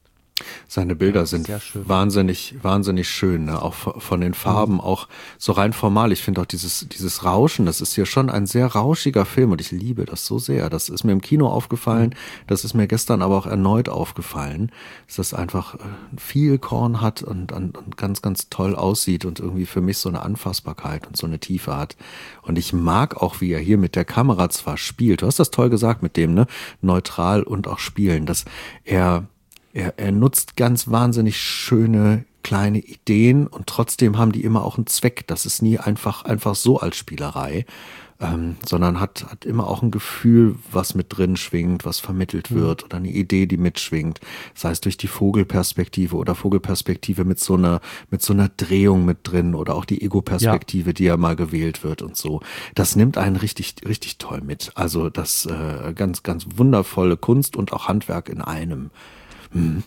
Seine Bilder sind wahnsinnig, wahnsinnig schön, ne? Auch von den Farben, auch so rein formal. Ich finde auch dieses Rauschen, das ist hier schon ein sehr rauschiger Film und ich liebe das so sehr. Das ist mir im Kino aufgefallen, das ist mir gestern aber auch erneut aufgefallen, dass das einfach viel Korn hat und ganz, ganz toll aussieht und irgendwie für mich so eine Anfassbarkeit und so eine Tiefe hat. Und ich mag auch, wie er hier mit der Kamera zwar spielt, du hast das toll gesagt mit dem, ne, neutral und auch spielen, dass er nutzt ganz wahnsinnig schöne kleine Ideen und trotzdem haben die immer auch einen Zweck. Das ist nie einfach so als Spielerei, sondern hat immer auch ein Gefühl, was mit drin schwingt, was vermittelt wird oder eine Idee, die mitschwingt. Sei es durch die Vogelperspektive oder Vogelperspektive mit so einer Drehung mit drin oder auch die Ego-Perspektive, die ja mal gewählt wird und so. Das nimmt einen richtig, richtig toll mit. Also das ganz, ganz wundervolle Kunst und auch Handwerk in einem. Mhm.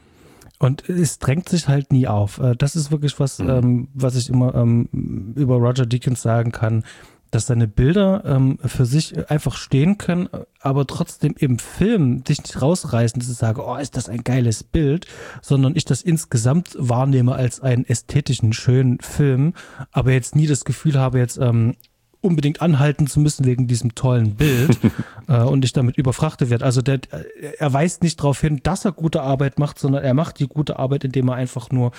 Und es drängt sich halt nie auf. Das ist wirklich was, was ich immer über Roger Deakins sagen kann, dass seine Bilder für sich einfach stehen können, aber trotzdem im Film dich nicht rausreißen, dass ich sage, oh, ist das ein geiles Bild, sondern ich das insgesamt wahrnehme als einen ästhetischen, schönen Film, aber jetzt nie das Gefühl habe, jetzt unbedingt anhalten zu müssen wegen diesem tollen Bild und ich damit überfrachtet werde. Also er weist nicht darauf hin, dass er gute Arbeit macht, sondern er macht die gute Arbeit, indem er einfach nur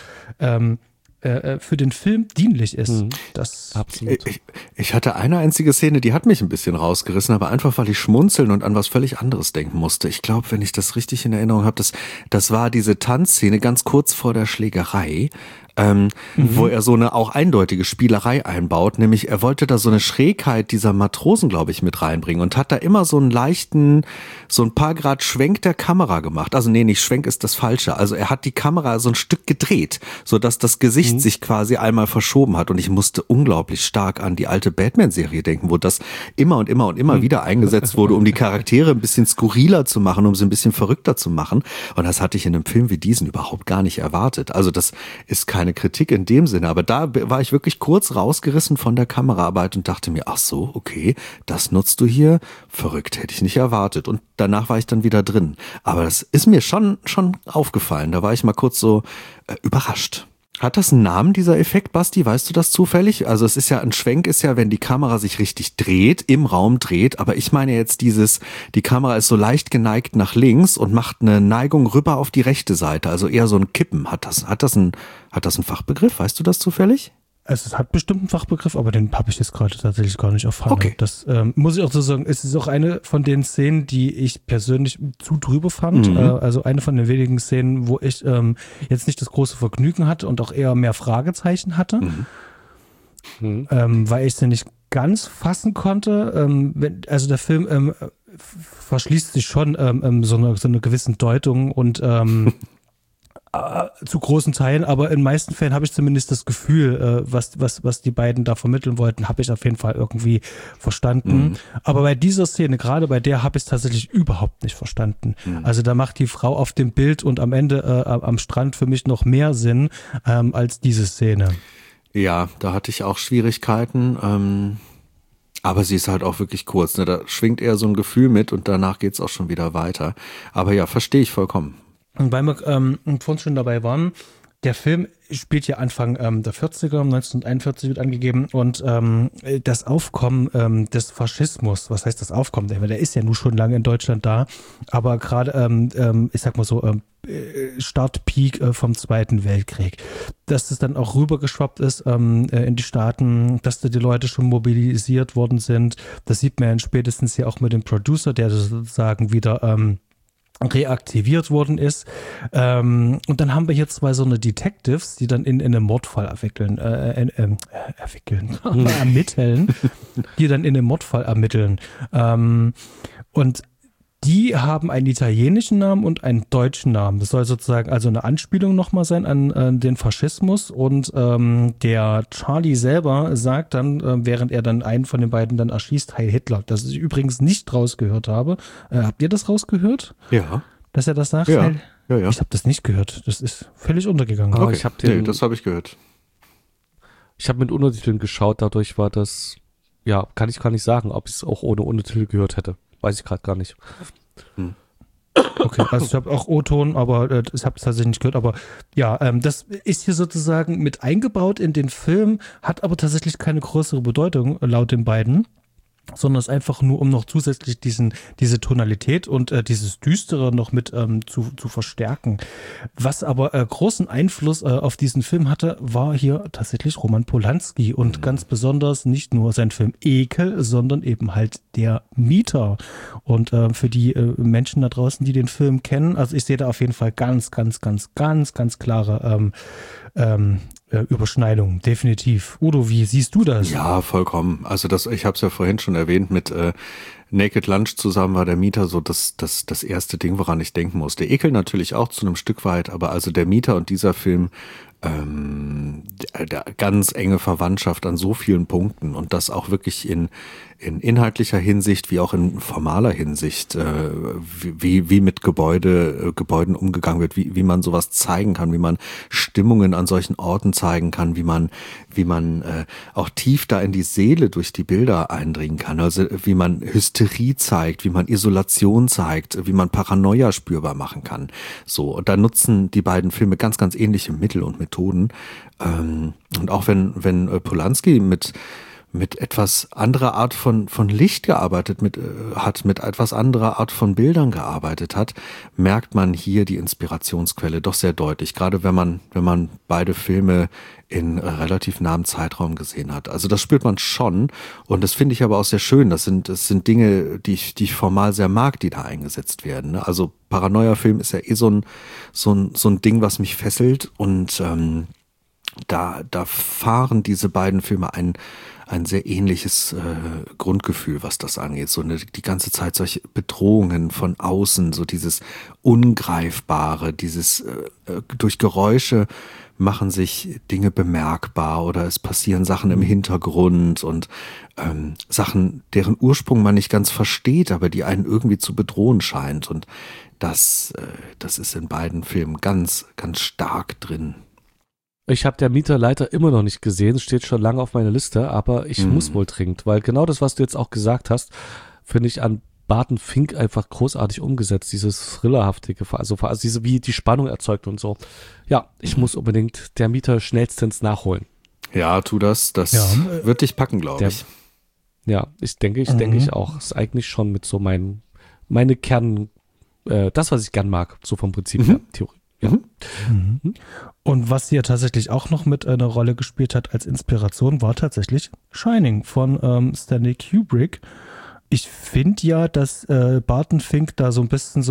für den Film dienlich ist. Das absolut. Ich hatte eine einzige Szene, die hat mich ein bisschen rausgerissen, aber einfach, weil ich schmunzeln und an was völlig anderes denken musste. Ich glaube, wenn ich das richtig in Erinnerung habe, das war diese Tanzszene ganz kurz vor der Schlägerei, wo er so eine auch eindeutige Spielerei einbaut, nämlich er wollte da so eine Schrägheit dieser Matrosen, glaube ich, mit reinbringen und hat da immer so einen leichten, so ein paar Grad Schwenk der Kamera gemacht. Also nee, nicht Schwenk ist das Falsche. Also er hat die Kamera so ein Stück gedreht, sodass das Gesicht sich quasi einmal verschoben hat und ich musste unglaublich stark an die alte Batman-Serie denken, wo das immer und immer und immer wieder eingesetzt wurde, um die Charaktere ein bisschen skurriler zu machen, um sie ein bisschen verrückter zu machen und das hatte ich in einem Film wie diesen überhaupt gar nicht erwartet. Also das ist keine Kritik in dem Sinne, aber da war ich wirklich kurz rausgerissen von der Kameraarbeit und dachte mir, ach so, okay, das nutzt du hier, verrückt, hätte ich nicht erwartet und danach war ich dann wieder drin. Aber das ist mir schon aufgefallen, da war ich mal kurz so überrascht. Hat das einen Namen, dieser Effekt, Basti? Weißt du das zufällig? Also es ist ja, ein Schwenk ist ja, wenn die Kamera sich richtig dreht, im Raum dreht, aber ich meine jetzt die Kamera ist so leicht geneigt nach links und macht eine Neigung rüber auf die rechte Seite, also eher so ein Kippen. Hat das einen Fachbegriff? Weißt du das zufällig? Es hat bestimmt einen Fachbegriff, aber den habe ich jetzt gerade tatsächlich gar nicht erfahren. Okay. Das muss ich auch so sagen, es ist auch eine von den Szenen, die ich persönlich zu drüber fand. Also eine von den wenigen Szenen, wo ich jetzt nicht das große Vergnügen hatte und auch eher mehr Fragezeichen hatte, weil ich sie nicht ganz fassen konnte. Also der Film verschließt sich schon so eine gewissen Deutung und zu großen Teilen, aber in meisten Fällen habe ich zumindest das Gefühl, was die beiden da vermitteln wollten, habe ich auf jeden Fall irgendwie verstanden. Aber bei dieser Szene, gerade bei der, habe ich es tatsächlich überhaupt nicht verstanden. Also da macht die Frau auf dem Bild und am Ende am Strand für mich noch mehr Sinn als diese Szene. Ja, da hatte ich auch Schwierigkeiten. Aber sie ist halt auch wirklich kurz. Ne? Da schwingt eher so ein Gefühl mit und danach geht's auch schon wieder weiter. Aber ja, verstehe ich vollkommen. Und weil wir vorhin schon dabei waren, Der Film spielt ja Anfang der 40er, 1941 wird angegeben, und das Aufkommen des Faschismus, was heißt das Aufkommen? Der ist ja nun schon lange in Deutschland da, aber gerade, ich sag mal so, Startpeak vom Zweiten Weltkrieg. Dass das dann auch rübergeschwappt ist in die Staaten, dass da die Leute schon mobilisiert worden sind, das sieht man ja spätestens ja auch mit dem Producer, der sozusagen wieder reaktiviert worden ist. Und dann haben wir hier zwei so eine Detectives, die dann in einem Mordfall ermitteln, die dann in einem Mordfall ermitteln. Und die haben einen italienischen Namen und einen deutschen Namen. Das soll sozusagen also eine Anspielung nochmal sein an den Faschismus. Und der Charlie selber sagt dann, während er dann einen von den beiden dann erschießt, Heil Hitler. Das ich übrigens nicht rausgehört habe. Habt ihr das rausgehört? Ja. Dass er das sagt? Ja. Ich habe das nicht gehört. Das ist völlig untergegangen. Aber Okay. Das habe ich gehört. Ich habe mit Untertiteln geschaut, dadurch war das, ja, kann ich gar nicht sagen, ob ich es auch ohne Untertitel gehört hätte. Weiß ich gerade gar nicht. Okay, also ich habe auch O-Ton, aber ich habe es tatsächlich nicht gehört. Aber ja, das ist hier sozusagen mit eingebaut in den Film, hat aber tatsächlich keine größere Bedeutung laut den beiden, sondern ist einfach nur, um noch zusätzlich diese Tonalität und dieses Düstere noch mit zu verstärken. Was aber großen Einfluss auf diesen Film hatte, war hier tatsächlich Roman Polanski und ganz besonders nicht nur sein Film Ekel, sondern eben halt Der Mieter. Und für die Menschen da draußen, die den Film kennen, also ich sehe da auf jeden Fall ganz klare Überschneidung, definitiv. Udo, wie siehst du das? Ja, vollkommen. Also ich habe es ja vorhin schon erwähnt, mit Naked Lunch zusammen war Der Mieter so das erste Ding, woran ich denken musste. Ekel natürlich auch zu einem Stück weit, aber also Der Mieter und dieser Film, der ganz enge Verwandtschaft an so vielen Punkten und das auch wirklich in inhaltlicher Hinsicht wie auch in formaler Hinsicht, wie mit Gebäuden umgegangen wird, wie man sowas zeigen kann, wie man Stimmungen an solchen Orten zeigen kann, wie man auch tief da in die Seele durch die Bilder eindringen kann, also wie man Hysterie zeigt, wie man Isolation zeigt, wie man Paranoia spürbar machen kann. So, und da nutzen die beiden Filme ganz ähnliche Mittel und Methoden. Und auch wenn Polanski mit etwas anderer Art von Licht gearbeitet hat, mit etwas anderer Art von Bildern gearbeitet hat, merkt man hier die Inspirationsquelle doch sehr deutlich. Gerade wenn man beide Filme in relativ nahem Zeitraum gesehen hat. Also das spürt man schon. Und das finde ich aber auch sehr schön. Das sind Dinge, die ich formal sehr mag, die da eingesetzt werden. Also Paranoia-Film ist ja so ein Ding, was mich fesselt. Und da fahren diese beiden Filme ein sehr ähnliches Grundgefühl, was das angeht. So die ganze Zeit solche Bedrohungen von außen, so dieses Ungreifbare, dieses durch Geräusche machen sich Dinge bemerkbar oder es passieren Sachen im Hintergrund und Sachen, deren Ursprung man nicht ganz versteht, aber die einen irgendwie zu bedrohen scheint. Und das ist in beiden Filmen ganz stark drin. Ich habe Der Mieter leider immer noch nicht gesehen, steht schon lange auf meiner Liste, aber ich muss wohl dringend, weil genau das, was du jetzt auch gesagt hast, finde ich an Barton Fink einfach großartig umgesetzt, dieses Thrillerhaftige, also diese, wie die Spannung erzeugt und so. Ja, ich muss unbedingt Der Mieter schnellstens nachholen. Ja, tu das. Das wird dich packen, glaube ich. Ja, ich denke ich auch. Das ist eigentlich schon mit so meine Kern, das, was ich gern mag, so vom Prinzip her, Theorie. Ja. Und was hier tatsächlich auch noch mit einer Rolle gespielt hat als Inspiration, war tatsächlich Shining von Stanley Kubrick. Ich finde ja, dass Barton Fink da so ein bisschen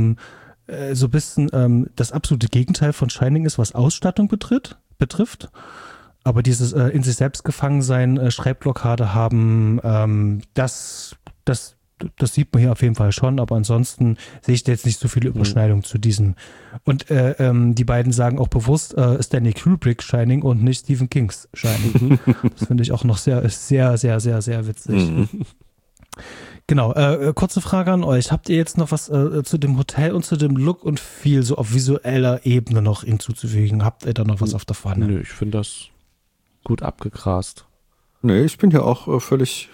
das absolute Gegenteil von Shining ist, was Ausstattung betrifft. Aber dieses in sich selbst gefangen sein, Schreibblockade haben, das sieht man hier auf jeden Fall schon, aber ansonsten sehe ich da jetzt nicht so viele Überschneidungen zu diesem. Und die beiden sagen auch bewusst Stanley Kubrick Shining und nicht Stephen Kings Shining. Das finde ich auch noch sehr witzig. Genau, kurze Frage an euch. Habt ihr jetzt noch was zu dem Hotel und zu dem Look und Feel so auf visueller Ebene noch hinzuzufügen? Habt ihr da noch was auf der Pfanne? Nö, ich finde das gut abgegrast. Nee, ich bin ja auch völlig,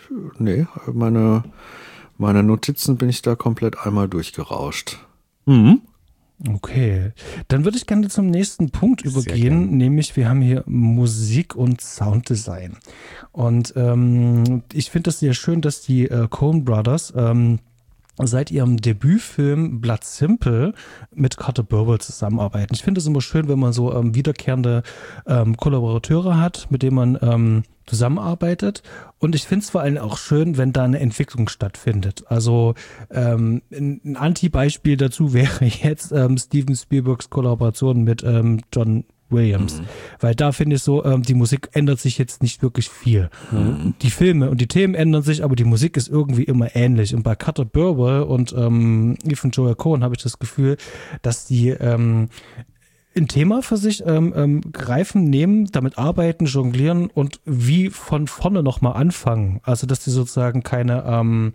meine Notizen bin ich da komplett einmal durchgerauscht. Okay, dann würde ich gerne zum nächsten Punkt übergehen, gerne. nämlich wir haben hier Musik und Sounddesign. Und ich finde das sehr schön, dass die Coen Brothers seit ihrem Debütfilm Blood Simple mit Carter Burwell zusammenarbeiten. Ich finde es immer schön, wenn man so wiederkehrende Kollaborateure hat, mit denen man zusammenarbeitet. Und ich finde es vor allem auch schön, wenn da eine Entwicklung stattfindet. Also ein Anti-Beispiel dazu wäre jetzt Steven Spielbergs Kollaboration mit John Williams. Weil da finde ich so, die Musik ändert sich jetzt nicht wirklich viel. Die Filme und die Themen ändern sich, aber die Musik ist irgendwie immer ähnlich. Und bei Carter Burwell und Ethan Joel Coen habe ich das Gefühl, dass die ein Thema für sich greifen, nehmen, damit arbeiten, jonglieren und wie von vorne nochmal anfangen. Also, dass die sozusagen keine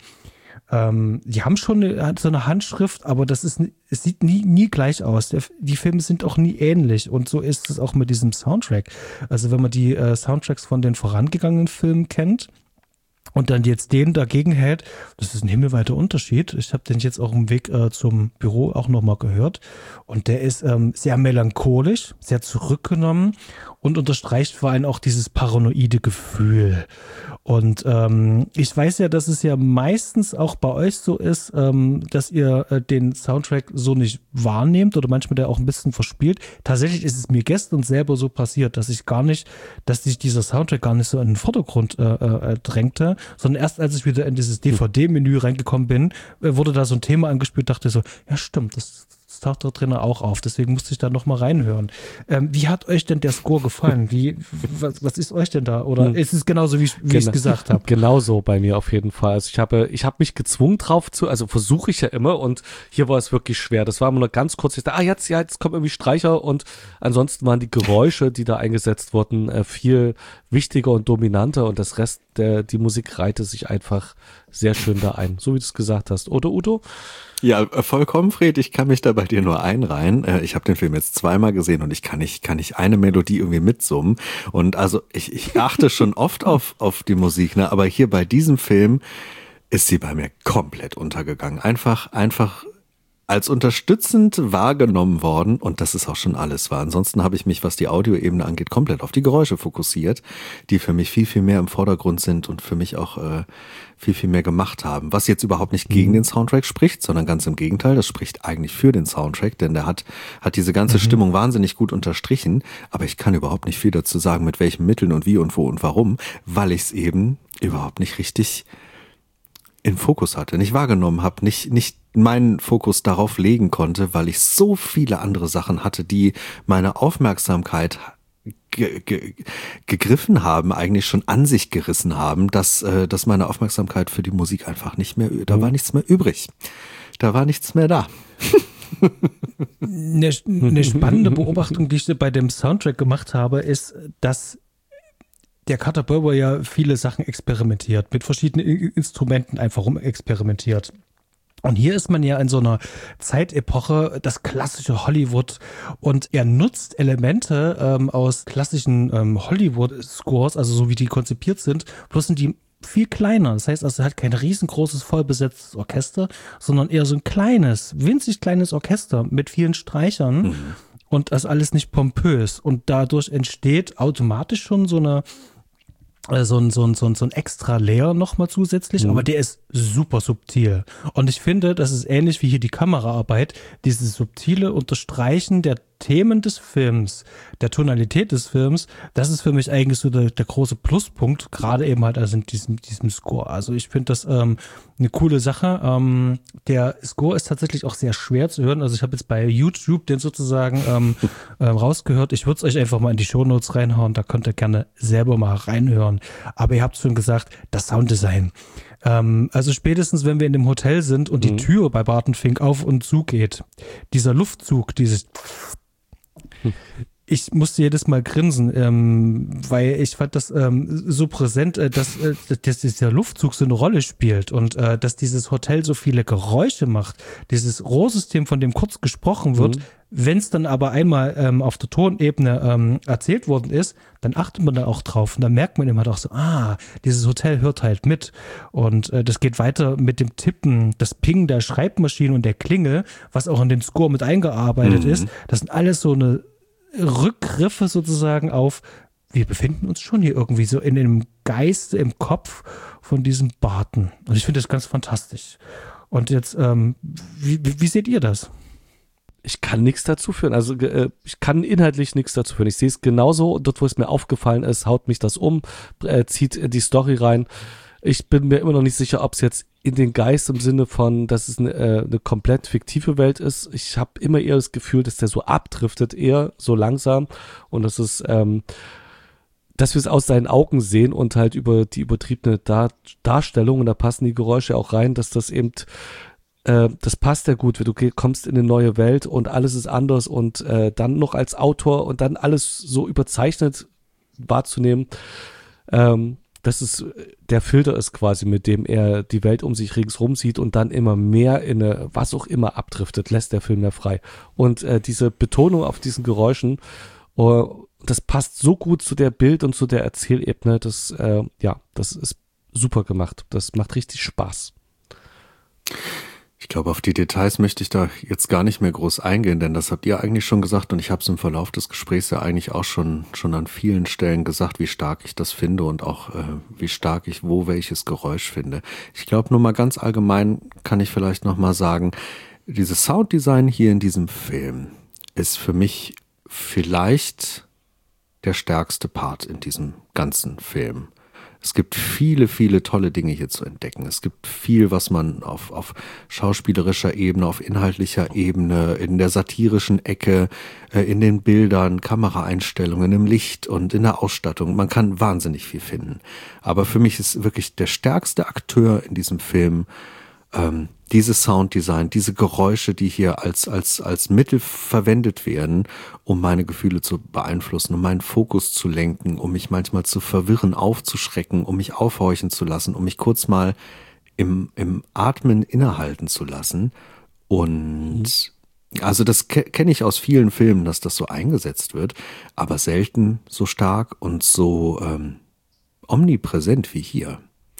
die haben schon so eine Handschrift, aber es sieht nie gleich aus. Die Filme sind auch nie ähnlich und so ist es auch mit diesem Soundtrack. Also wenn man die Soundtracks von den vorangegangenen Filmen kennt und dann jetzt den dagegen hält, das ist ein himmelweiter Unterschied. Ich habe den jetzt auch im Weg zum Büro auch nochmal gehört und der ist sehr melancholisch, sehr zurückgenommen und unterstreicht vor allem auch dieses paranoide Gefühl. Und ich weiß ja, dass es ja meistens auch bei euch so ist, dass ihr den Soundtrack so nicht wahrnehmt oder manchmal der auch ein bisschen verspielt. Tatsächlich ist es mir gestern selber so passiert, dass sich dieser Soundtrack gar nicht so in den Vordergrund drängte, sondern erst als ich wieder in dieses DVD-Menü reingekommen bin, wurde da so ein Thema angespielt, dachte so, ja stimmt, das taucht da drin auch auf, deswegen musste ich da nochmal reinhören. Wie hat euch denn der Score gefallen? Was ist euch denn da? Oder ist es genauso, wie ich es gesagt habe? Genauso bei mir auf jeden Fall. Also ich habe mich gezwungen also versuche ich ja immer und hier war es wirklich schwer. Das war immer nur ganz kurz, ich dachte, jetzt kommen irgendwie Streicher und ansonsten waren die Geräusche, die da eingesetzt wurden, viel wichtiger und dominanter und das Rest, die Musik reihte sich einfach sehr schön da ein, so wie du es gesagt hast. Oder Udo? Ja, vollkommen, Fred. Ich kann mich da bei dir nur einreihen. Ich habe den Film jetzt zweimal gesehen und ich kann nicht eine Melodie irgendwie mitsummen. Und also ich achte schon oft auf die Musik, ne? Aber hier bei diesem Film ist sie bei mir komplett untergegangen. Einfach als unterstützend wahrgenommen worden und das ist auch schon alles war. Ansonsten habe ich mich, was die Audioebene angeht, komplett auf die Geräusche fokussiert, die für mich viel, viel mehr im Vordergrund sind und für mich auch viel, viel mehr gemacht haben. Was jetzt überhaupt nicht gegen den Soundtrack spricht, sondern ganz im Gegenteil, das spricht eigentlich für den Soundtrack, denn der hat diese ganze Stimmung wahnsinnig gut unterstrichen, aber ich kann überhaupt nicht viel dazu sagen, mit welchen Mitteln und wie und wo und warum, weil ich es eben überhaupt nicht richtig in Fokus hatte, nicht wahrgenommen habe, nicht meinen Fokus darauf legen konnte, weil ich so viele andere Sachen hatte, die meine Aufmerksamkeit gegriffen haben, eigentlich schon an sich gerissen haben, dass meine Aufmerksamkeit für die Musik einfach nicht mehr, da war nichts mehr übrig. Da war nichts mehr da. Eine spannende Beobachtung, die ich bei dem Soundtrack gemacht habe, ist, dass der Carter Burwell ja viele Sachen experimentiert, mit verschiedenen Instrumenten einfach experimentiert. Und hier ist man ja in so einer Zeitepoche, das klassische Hollywood, und er nutzt Elemente aus klassischen Hollywood-Scores, also so wie die konzipiert sind, bloß sind die viel kleiner. Das heißt also, er hat kein riesengroßes, vollbesetztes Orchester, sondern eher so ein kleines, winzig kleines Orchester mit vielen Streichern und das alles nicht pompös. Und dadurch entsteht automatisch schon so ein extra Layer nochmal zusätzlich, aber der ist super subtil. Und ich finde, das ist ähnlich wie hier die Kameraarbeit, dieses subtile Unterstreichen der Themen des Films, der Tonalität des Films, das ist für mich eigentlich so der große Pluspunkt, gerade eben halt also in diesem Score. Also ich finde das eine coole Sache. Der Score ist tatsächlich auch sehr schwer zu hören. Also ich habe jetzt bei YouTube den sozusagen rausgehört. Ich würde es euch einfach mal in die Shownotes reinhauen, da könnt ihr gerne selber mal reinhören. Aber ihr habt schon gesagt, das Sounddesign. Also spätestens, wenn wir in dem Hotel sind und die Tür bei Barton Fink auf und zu geht, dieser Luftzug, Ich musste jedes Mal grinsen, weil ich fand das so präsent, dass dieser Luftzug so eine Rolle spielt und dass dieses Hotel so viele Geräusche macht. Dieses Rohrsystem, von dem kurz gesprochen wird, wenn es dann aber einmal auf der Tonebene erzählt worden ist, dann achtet man da auch drauf und dann merkt man immer doch so, dieses Hotel hört halt mit. Und das geht weiter mit dem Tippen, das Pingen der Schreibmaschine und der Klingel, was auch in den Score mit eingearbeitet ist. Das sind alles so eine Rückgriffe sozusagen auf, wir befinden uns schon hier irgendwie so in dem Geiste, im Kopf von diesem Barton. Und ich finde das ganz fantastisch. Und jetzt, wie seht ihr das? Ich kann nichts dazu führen. Also ich kann inhaltlich nichts dazu führen. Ich sehe es genauso. Dort, wo es mir aufgefallen ist, haut mich das um, zieht die Story rein. Ich bin mir immer noch nicht sicher, ob es jetzt in den Geist im Sinne von, dass es eine komplett fiktive Welt ist. Ich habe immer eher das Gefühl, dass der so abdriftet, eher so langsam. Und dass es, dass wir es aus seinen Augen sehen und halt über die übertriebene Darstellung, und da passen die Geräusche auch rein, dass das eben das passt ja gut, du kommst in eine neue Welt und alles ist anders und dann noch als Autor und dann alles so überzeichnet wahrzunehmen, das ist, der Filter ist quasi, mit dem er die Welt um sich ringsrum sieht und dann immer mehr in eine, was auch immer abdriftet, lässt der Film mehr frei. Und diese Betonung auf diesen Geräuschen, das passt so gut zu der Bild- und zu der Erzählebene, das ist super gemacht. Das macht richtig Spaß. Ich glaube, auf die Details möchte ich da jetzt gar nicht mehr groß eingehen, denn das habt ihr eigentlich schon gesagt und ich habe es im Verlauf des Gesprächs ja eigentlich auch schon an vielen Stellen gesagt, wie stark ich das finde und auch wie stark ich welches Geräusch finde. Ich glaube, nur mal ganz allgemein kann ich vielleicht noch mal sagen, dieses Sounddesign hier in diesem Film ist für mich vielleicht der stärkste Part in diesem ganzen Film. Es gibt viele, viele tolle Dinge hier zu entdecken. Es gibt viel, was man auf schauspielerischer Ebene, auf inhaltlicher Ebene, in der satirischen Ecke, in den Bildern, Kameraeinstellungen, im Licht und in der Ausstattung. Man kann wahnsinnig viel finden. Aber für mich ist wirklich der stärkste Akteur in diesem Film dieses Sounddesign, diese Geräusche, die hier als Mittel verwendet werden, um meine Gefühle zu beeinflussen, um meinen Fokus zu lenken, um mich manchmal zu verwirren, aufzuschrecken, um mich aufhorchen zu lassen, um mich kurz mal im Atmen innehalten zu lassen. Und also das kenne ich aus vielen Filmen, dass das so eingesetzt wird, aber selten so stark und so omnipräsent wie hier.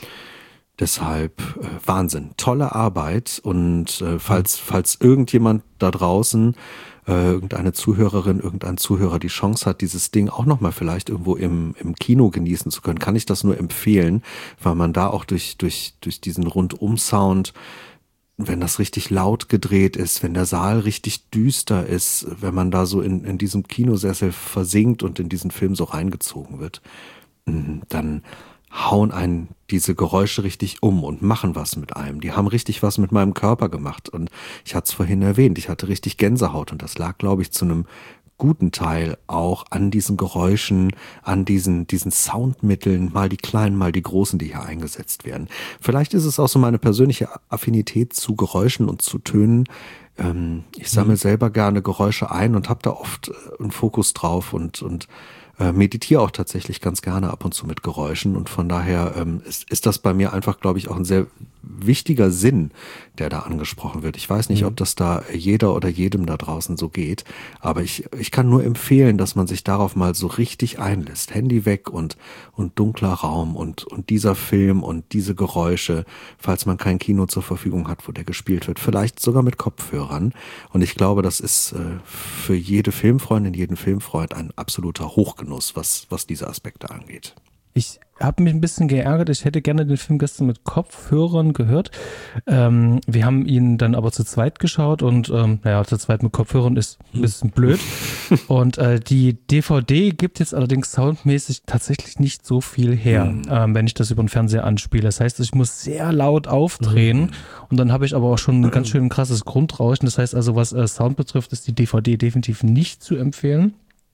Deshalb Wahnsinn, tolle Arbeit und falls irgendjemand da draußen, irgendeine Zuhörerin, irgendein Zuhörer die Chance hat, dieses Ding auch nochmal vielleicht irgendwo im Kino genießen zu können, kann ich das nur empfehlen, weil man da auch durch diesen Rundum-Sound, wenn das richtig laut gedreht ist, wenn der Saal richtig düster ist, wenn man da so in diesem Kinosessel versinkt und in diesen Film so reingezogen wird, dann hauen einen diese Geräusche richtig um und machen was mit einem. Die haben richtig was mit meinem Körper gemacht. Und ich hatte es vorhin erwähnt, ich hatte richtig Gänsehaut. Und das lag, glaube ich, zu einem guten Teil auch an diesen Geräuschen, an diesen Soundmitteln, mal die kleinen, mal die großen, die hier eingesetzt werden. Vielleicht ist es auch so meine persönliche Affinität zu Geräuschen und zu Tönen. Ich sammle selber gerne Geräusche ein und habe da oft einen Fokus drauf und meditiere auch tatsächlich ganz gerne ab und zu mit Geräuschen und von daher ist das bei mir einfach, glaube ich, auch ein sehr wichtiger Sinn, der da angesprochen wird. Ich weiß nicht, ob das da jeder oder jedem da draußen so geht, aber ich kann nur empfehlen, dass man sich darauf mal so richtig einlässt. Handy weg und dunkler Raum und dieser Film und diese Geräusche, falls man kein Kino zur Verfügung hat, wo der gespielt wird, vielleicht sogar mit Kopfhörern. Und ich glaube, das ist für jede Filmfreundin, jeden Filmfreund ein absoluter Hochgenuss, was diese Aspekte angeht. Ich habe mich ein bisschen geärgert. Ich hätte gerne den Film gestern mit Kopfhörern gehört. Wir haben ihn dann aber zu zweit geschaut und zu zweit mit Kopfhörern ist ein bisschen blöd. Und die DVD gibt jetzt allerdings soundmäßig tatsächlich nicht so viel her, wenn ich das über den Fernseher anspiele. Das heißt, ich muss sehr laut aufdrehen und dann habe ich aber auch schon ein ganz schön krasses Grundrauschen. Das heißt also, was Sound betrifft, ist die DVD definitiv nicht zu empfehlen.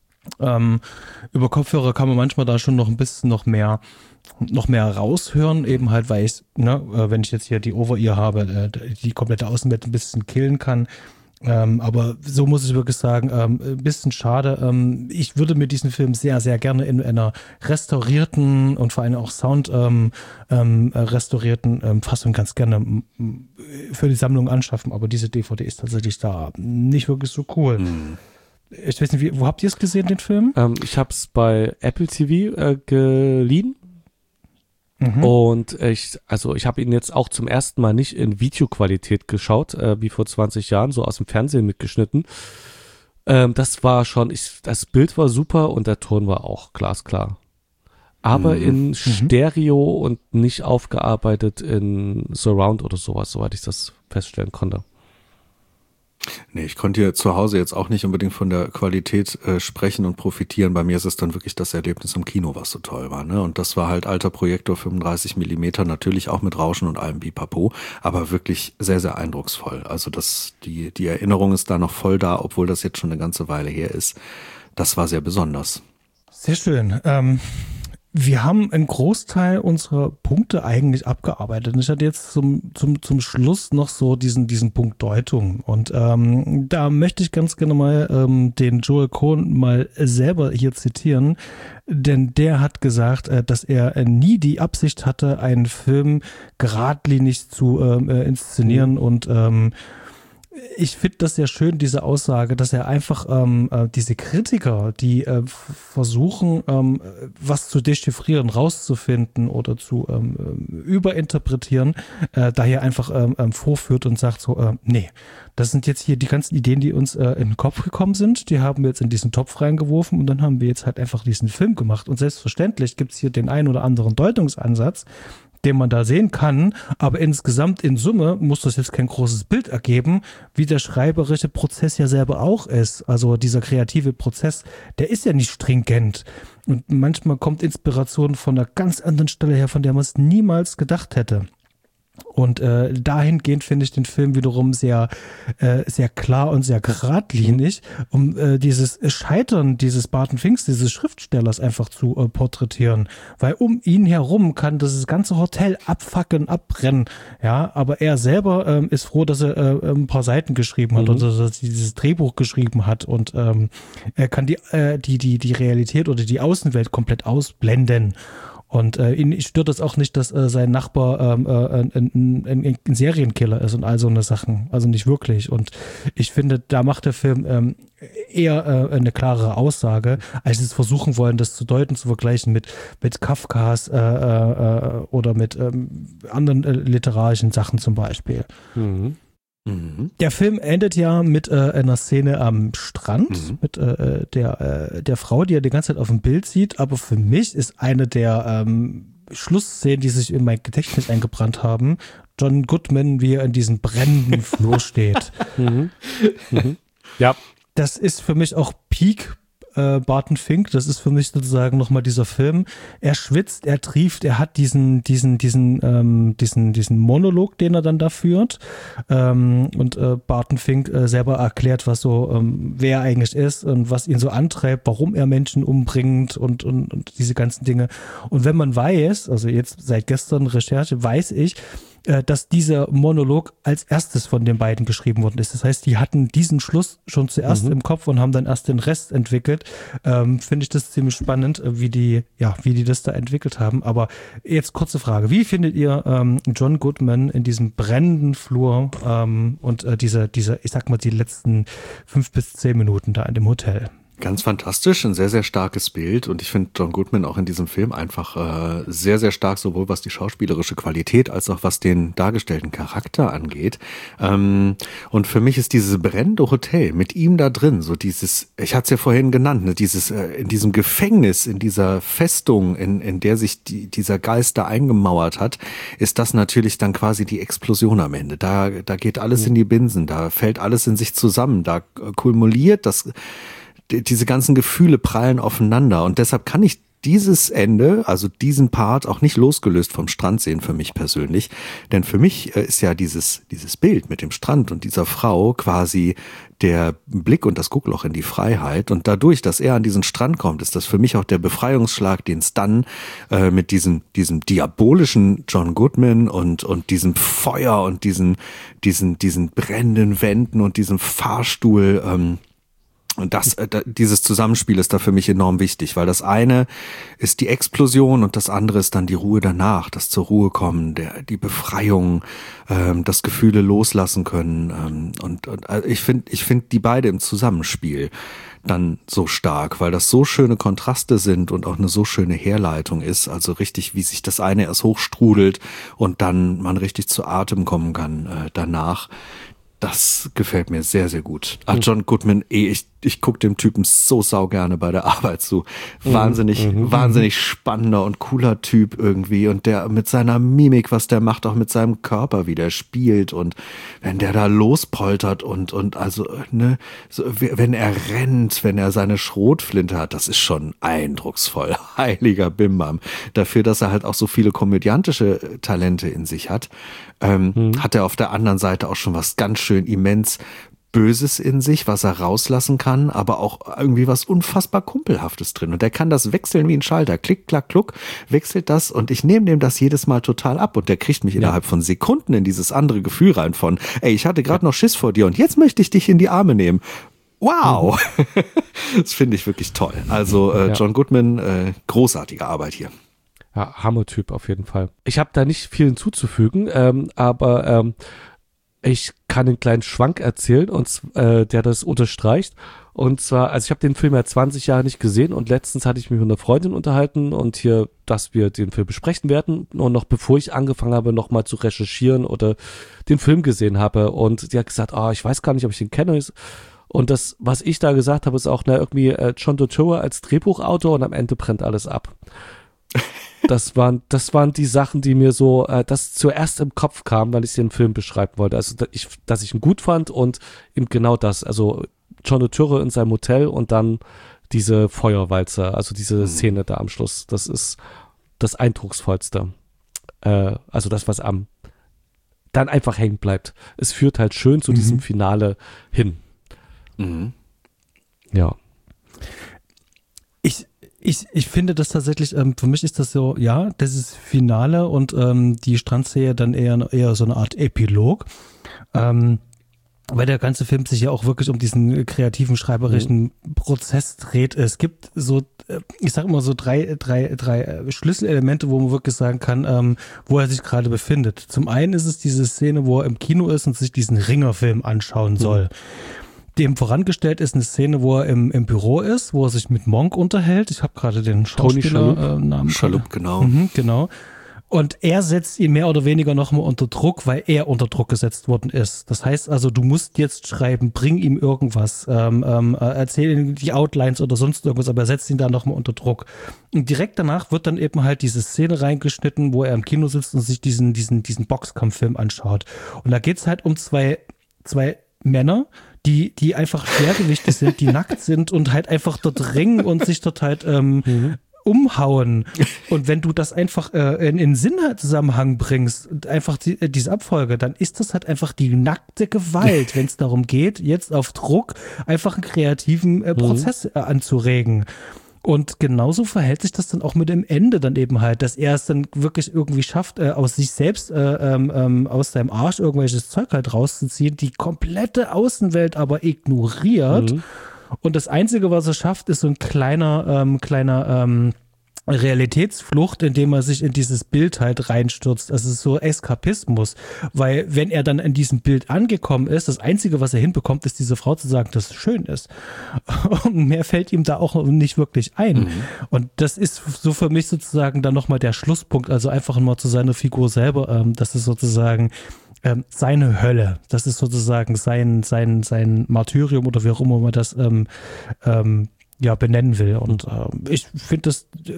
Über Kopfhörer kann man manchmal da schon noch ein bisschen noch mehr raushören, eben halt, weil ich, wenn ich jetzt hier die Over-Ear habe, die komplette Außenwelt ein bisschen killen kann. Aber so muss ich wirklich sagen, ein bisschen schade. Ich würde mir diesen Film sehr, sehr gerne in einer restaurierten und vor allem auch Sound restaurierten Fassung ganz gerne für die Sammlung anschaffen. Aber diese DVD ist tatsächlich da nicht wirklich so cool. Ich weiß nicht, wo habt ihr es gesehen, den Film? Ich habe es bei Apple TV geliehen. Und ich habe ihn jetzt auch zum ersten Mal nicht in Videoqualität geschaut, wie vor 20 Jahren, so aus dem Fernsehen mitgeschnitten. Das war schon, das Bild war super und der Ton war auch glasklar. Aber in Stereo und nicht aufgearbeitet in Surround oder sowas, soweit ich das feststellen konnte. Nee, ich konnte hier zu Hause jetzt auch nicht unbedingt von der Qualität sprechen und profitieren. Bei mir ist es dann wirklich das Erlebnis im Kino, was so toll war. Ne? Und das war halt alter Projektor, 35 Millimeter, natürlich auch mit Rauschen und allem Pipapo, aber wirklich sehr, sehr eindrucksvoll. Also die Erinnerung ist da noch voll da, obwohl das jetzt schon eine ganze Weile her ist. Das war sehr besonders. Sehr schön. Wir haben einen Großteil unserer Punkte eigentlich abgearbeitet. Und ich hatte jetzt zum Schluss noch so diesen Punkt Deutung. Und da möchte ich ganz gerne mal den Joel Coen mal selber hier zitieren. Denn der hat gesagt, dass er nie die Absicht hatte, einen Film geradlinig zu inszenieren und ich finde das sehr schön, diese Aussage, dass er einfach diese Kritiker, die versuchen, was zu dechiffrieren, rauszufinden oder zu überinterpretieren, daher einfach vorführt und sagt so, nee, das sind jetzt hier die ganzen Ideen, die uns in den Kopf gekommen sind, die haben wir jetzt in diesen Topf reingeworfen und dann haben wir jetzt halt einfach diesen Film gemacht. Und selbstverständlich gibt es hier den einen oder anderen Deutungsansatz, den man da sehen kann, aber insgesamt in Summe muss das jetzt kein großes Bild ergeben, wie der schreiberische Prozess ja selber auch ist. Also dieser kreative Prozess, der ist ja nicht stringent und manchmal kommt Inspiration von einer ganz anderen Stelle her, von der man es niemals gedacht hätte. Und dahingehend finde ich den Film wiederum sehr, sehr klar und sehr geradlinig, um dieses Scheitern dieses Barton Finks, dieses Schriftstellers einfach zu porträtieren. Weil um ihn herum kann das ganze Hotel abfackeln, abbrennen. Ja, aber er selber ist froh, dass er ein paar Seiten geschrieben hat und dass er dieses Drehbuch geschrieben hat und er kann die Realität oder die Außenwelt komplett ausblenden. Und ihn stört es auch nicht, dass sein Nachbar ein Serienkiller ist und all so eine Sachen. Also nicht wirklich. Und ich finde, da macht der Film eher eine klarere Aussage, als es versuchen wollen, das zu deuten, zu vergleichen mit Kafkas oder mit anderen literarischen Sachen zum Beispiel. Der Film endet ja mit einer Szene am Strand, mit der Frau, die er die ganze Zeit auf dem Bild sieht. Aber für mich ist eine der Schlussszenen, die sich in mein Gedächtnis eingebrannt haben, John Goodman, wie er in diesem brennenden Flur steht. Ja. Das ist für mich auch Peak Barton Fink, das ist für mich sozusagen nochmal dieser Film. Er schwitzt, er trieft, er hat diesen Monolog, den er dann da führt. Und Barton Fink selber erklärt, was so, wer er eigentlich ist und was ihn so antreibt, warum er Menschen umbringt und diese ganzen Dinge. Und wenn man weiß, also jetzt seit gestern Recherche, weiß ich, dass dieser Monolog als erstes von den beiden geschrieben worden ist. Das heißt, die hatten diesen Schluss schon zuerst im Kopf und haben dann erst den Rest entwickelt. Finde ich das ziemlich spannend, wie die das da entwickelt haben. Aber jetzt kurze Frage. Wie findet ihr John Goodman in diesem brennenden Flur und diese, ich sag mal, die letzten 5 bis 10 Minuten da in dem Hotel? Ganz fantastisch, ein sehr, sehr starkes Bild und ich finde John Goodman auch in diesem Film einfach sehr, sehr stark, sowohl was die schauspielerische Qualität als auch was den dargestellten Charakter angeht. Und für mich ist dieses brennende Hotel mit ihm da drin, so dieses, ich hatte es ja vorhin genannt, ne, dieses in diesem Gefängnis, in dieser Festung, in der sich dieser Geist da eingemauert hat, ist das natürlich dann quasi die Explosion am Ende. Da geht alles in die Binsen, da fällt alles in sich zusammen, da kumuliert diese ganzen Gefühle prallen aufeinander und deshalb kann ich dieses Ende, also diesen Part auch nicht losgelöst vom Strand sehen für mich persönlich. Denn für mich ist ja dieses Bild mit dem Strand und dieser Frau quasi der Blick und das Guckloch in die Freiheit. Und dadurch, dass er an diesen Strand kommt, ist das für mich auch der Befreiungsschlag, den es dann mit diesem diabolischen John Goodman und diesem Feuer und diesen brennenden Wänden und diesem Fahrstuhl, und dieses Zusammenspiel ist da für mich enorm wichtig, weil das eine ist die Explosion und das andere ist dann die Ruhe danach, das zur Ruhe kommen, die Befreiung, das Gefühle loslassen können. Und ich finde die beide im Zusammenspiel dann so stark, weil das so schöne Kontraste sind und auch eine so schöne Herleitung ist. Also richtig, wie sich das eine erst hochstrudelt und dann man richtig zu Atem kommen kann danach. Das gefällt mir sehr, sehr gut. John Goodman, ich gucke dem Typen so saugerne bei der Arbeit zu. Wahnsinnig spannender und cooler Typ irgendwie. Und der mit seiner Mimik, was der macht, auch mit seinem Körper, wie der spielt. Und wenn der da lospoltert und also, ne, so, wenn er rennt, wenn er seine Schrotflinte hat, das ist schon eindrucksvoll. Heiliger Bimbam. Dafür, dass er halt auch so viele komödiantische Talente in sich hat, hat er auf der anderen Seite auch schon was ganz schön immens Böses in sich, was er rauslassen kann, aber auch irgendwie was unfassbar Kumpelhaftes drin. Und der kann das wechseln wie ein Schalter. Klick, klack, kluck, wechselt das und ich nehme dem das jedes Mal total ab. Und der kriegt mich innerhalb von Sekunden in dieses andere Gefühl rein von, ey, ich hatte gerade noch Schiss vor dir und jetzt möchte ich dich in die Arme nehmen. Wow! Das finde ich wirklich toll. Also John Goodman, großartige Arbeit hier. Ja, Hammer-Typ auf jeden Fall. Ich habe da nicht viel hinzuzufügen, aber ich kann einen kleinen Schwank erzählen, der das unterstreicht. Und zwar, also ich habe den Film ja 20 Jahre nicht gesehen und letztens hatte ich mich mit einer Freundin unterhalten und hier, dass wir den Film besprechen werden. Und noch bevor ich angefangen habe, nochmal zu recherchieren oder den Film gesehen habe. Und die hat gesagt, ich weiß gar nicht, ob ich den kenne. Und das, was ich da gesagt habe, ist auch irgendwie John Turturro als Drehbuchautor und am Ende brennt alles ab. Das waren die Sachen, die mir so das zuerst im Kopf kam, weil ich den Film beschreiben wollte. Also dass ich ihn gut fand und eben genau das. Also John Turturro in seinem Hotel und dann diese Feuerwalze, also diese Szene da am Schluss. Das ist das Eindrucksvollste. Also das, was dann einfach hängen bleibt. Es führt halt schön zu diesem Finale hin. Mhm. Ja. Ich finde das tatsächlich, für mich ist das so, ja, das ist Finale und die Strandszene dann eher so eine Art Epilog, weil der ganze Film sich ja auch wirklich um diesen kreativen, schreiberischen Prozess dreht. Es gibt so, ich sag immer so drei Schlüsselelemente, wo man wirklich sagen kann, wo er sich gerade befindet. Zum einen ist es diese Szene, wo er im Kino ist und sich diesen Ringerfilm anschauen soll. Dem vorangestellt ist eine Szene, wo er im Büro ist, wo er sich mit Monk unterhält. Ich habe gerade den Schauspieler-Namen. Schalup, genau. Genau. Und er setzt ihn mehr oder weniger nochmal unter Druck, weil er unter Druck gesetzt worden ist. Das heißt also, du musst jetzt schreiben, bring ihm irgendwas, erzähl ihm die Outlines oder sonst irgendwas, aber er setzt ihn da nochmal unter Druck. Und direkt danach wird dann eben halt diese Szene reingeschnitten, wo er im Kino sitzt und sich diesen Boxkampffilm anschaut. Und da geht's halt um zwei Männer, die einfach Schwergewichte sind, die nackt sind und halt einfach dort ringen und sich dort halt umhauen. Und wenn du das einfach in den Sinnzusammenhang bringst, einfach diese Abfolge, dann ist das halt einfach die nackte Gewalt, wenn es darum geht, jetzt auf Druck einfach einen kreativen Prozess anzuregen. Und genauso verhält sich das dann auch mit dem Ende dann eben halt, dass er es dann wirklich irgendwie schafft, aus sich selbst, aus seinem Arsch irgendwelches Zeug halt rauszuziehen, die komplette Außenwelt aber ignoriert. Und das Einzige, was er schafft, ist so ein kleiner Realitätsflucht, indem er sich in dieses Bild halt reinstürzt. Das ist so Eskapismus, weil wenn er dann in diesem Bild angekommen ist, das Einzige, was er hinbekommt, ist diese Frau zu sagen, dass es schön ist. Und mehr fällt ihm da auch nicht wirklich ein. Und das ist so für mich sozusagen dann nochmal der Schlusspunkt, also einfach mal zu seiner Figur selber, das ist sozusagen seine Hölle. Das ist sozusagen sein Martyrium oder wie auch immer man das benennen will. Und ich finde das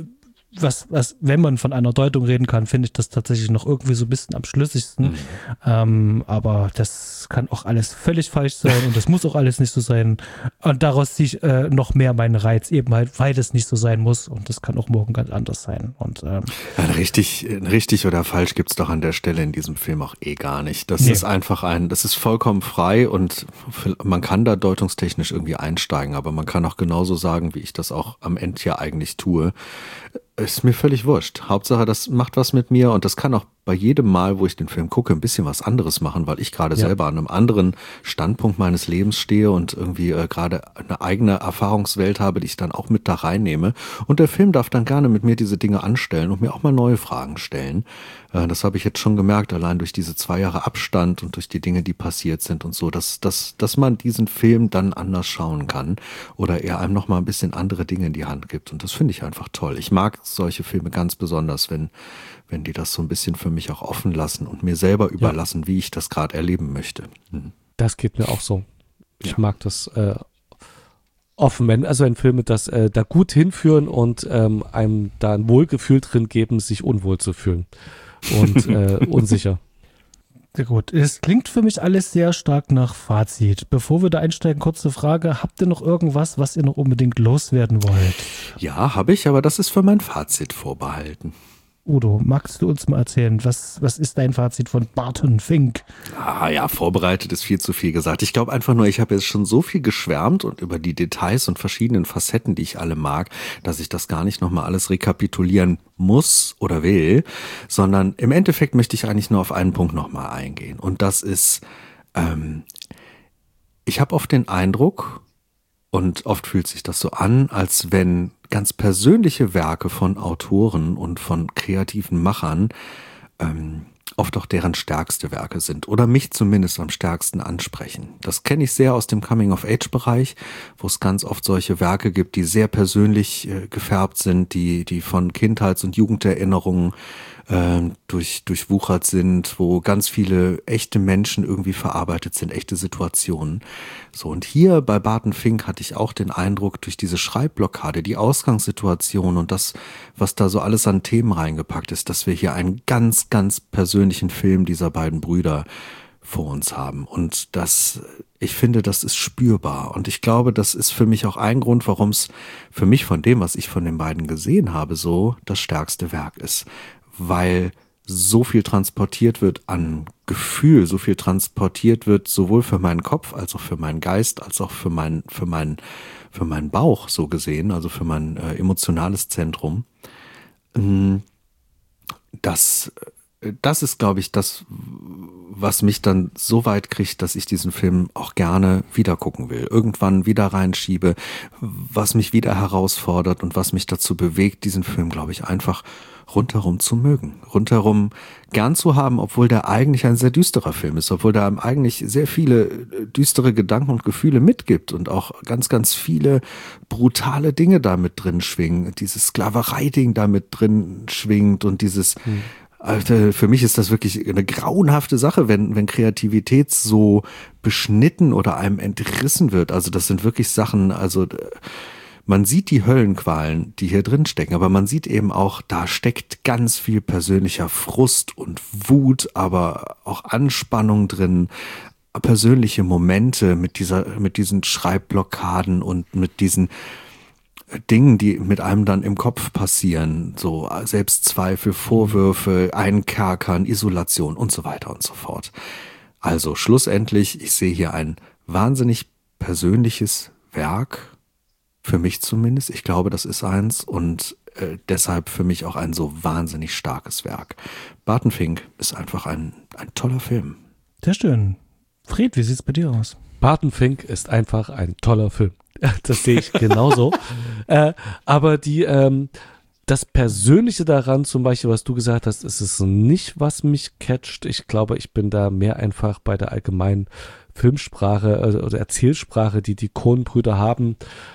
wenn man von einer Deutung reden kann, finde ich das tatsächlich noch irgendwie so ein bisschen am schlüssigsten. Aber das kann auch alles völlig falsch sein und das muss auch alles nicht so sein. Und daraus ziehe ich noch mehr meinen Reiz, eben halt, weil es nicht so sein muss und das kann auch morgen ganz anders sein. Und richtig oder falsch gibt's doch an der Stelle in diesem Film auch gar nicht. Das ist einfach das ist vollkommen frei und man kann da deutungstechnisch irgendwie einsteigen, aber man kann auch genauso sagen, wie ich das auch am Ende ja eigentlich tue. Ist mir völlig wurscht. Hauptsache, das macht was mit mir und das kann auch bei jedem Mal, wo ich den Film gucke, ein bisschen was anderes machen, weil ich gerade selber an einem anderen Standpunkt meines Lebens stehe und irgendwie gerade eine eigene Erfahrungswelt habe, die ich dann auch mit da reinnehme. Und der Film darf dann gerne mit mir diese Dinge anstellen und mir auch mal neue Fragen stellen. Das habe ich jetzt schon gemerkt, allein durch diese 2 Jahre Abstand und durch die Dinge, die passiert sind und so, dass man diesen Film dann anders schauen kann oder er einem noch mal ein bisschen andere Dinge in die Hand gibt. Und das finde ich einfach toll. Ich mag solche Filme ganz besonders, wenn die das so ein bisschen für mich auch offen lassen und mir selber überlassen, wie ich das gerade erleben möchte. Das geht mir auch so. Ich mag das offen, wenn Filme das da gut hinführen und einem da ein Wohlgefühl drin geben, sich unwohl zu fühlen und unsicher. Sehr gut. Es klingt für mich alles sehr stark nach Fazit. Bevor wir da einsteigen, kurze Frage. Habt ihr noch irgendwas, was ihr noch unbedingt loswerden wollt? Ja, habe ich, aber das ist für mein Fazit vorbehalten. Udo, magst du uns mal erzählen, was ist dein Fazit von Barton Fink? Ja, vorbereitet ist viel zu viel gesagt. Ich glaube einfach nur, ich habe jetzt schon so viel geschwärmt und über die Details und verschiedenen Facetten, die ich alle mag, dass ich das gar nicht nochmal alles rekapitulieren muss oder will, sondern im Endeffekt möchte ich eigentlich nur auf einen Punkt nochmal eingehen. Und das ist, ich habe oft den Eindruck, und oft fühlt sich das so an, als wenn ganz persönliche Werke von Autoren und von kreativen Machern oft auch deren stärkste Werke sind oder mich zumindest am stärksten ansprechen. Das kenne ich sehr aus dem Coming-of-Age-Bereich, wo es ganz oft solche Werke gibt, die sehr persönlich gefärbt sind, die von Kindheits- und Jugenderinnerungen durchwuchert sind, wo ganz viele echte Menschen irgendwie verarbeitet sind, echte Situationen. So, und hier bei Barton Fink hatte ich auch den Eindruck, durch diese Schreibblockade, die Ausgangssituation und das, was da so alles an Themen reingepackt ist, dass wir hier einen ganz, ganz persönlichen Film dieser beiden Brüder vor uns haben. Und ich finde, das ist spürbar. Und ich glaube, das ist für mich auch ein Grund, warum es für mich von dem, was ich von den beiden gesehen habe, so das stärkste Werk ist. Weil so viel transportiert wird an Gefühl, so viel transportiert wird, sowohl für meinen Kopf, als auch für meinen Geist, als auch für meinen Bauch so gesehen, also für mein emotionales Zentrum. Das ist, glaube ich, das, was mich dann so weit kriegt, dass ich diesen Film auch gerne wieder gucken will. Irgendwann wieder reinschiebe, was mich wieder herausfordert und was mich dazu bewegt, diesen Film, glaube ich, einfach rundherum zu mögen, rundherum gern zu haben, obwohl der eigentlich ein sehr düsterer Film ist, obwohl der einem eigentlich sehr viele düstere Gedanken und Gefühle mitgibt und auch ganz, ganz viele brutale Dinge damit drin schwingen, dieses Sklaverei-Ding damit drin schwingt und dieses Alter, für mich ist das wirklich eine grauenhafte Sache, wenn Kreativität so beschnitten oder einem entrissen wird. Also das sind wirklich Sachen, also man sieht die Höllenqualen, die hier drin stecken, aber man sieht eben auch, da steckt ganz viel persönlicher Frust und Wut, aber auch Anspannung drin, persönliche Momente mit diesen Schreibblockaden und mit diesen Dingen, die mit einem dann im Kopf passieren, so Selbstzweifel, Vorwürfe, Einkerkern, Isolation und so weiter und so fort. Also schlussendlich, ich sehe hier ein wahnsinnig persönliches Werk, für mich zumindest. Ich glaube, das ist eins und deshalb für mich auch ein so wahnsinnig starkes Werk. Barton Fink ist einfach ein toller Film. Sehr schön. Fred, wie sieht's bei dir aus? Barton Fink ist einfach ein toller Film. Das sehe ich genauso. Aber das Persönliche daran, zum Beispiel, was du gesagt hast, ist es nicht, was mich catcht. Ich glaube, ich bin da mehr einfach bei der allgemeinen Filmsprache oder Erzählsprache, die die Coen-Brüder haben.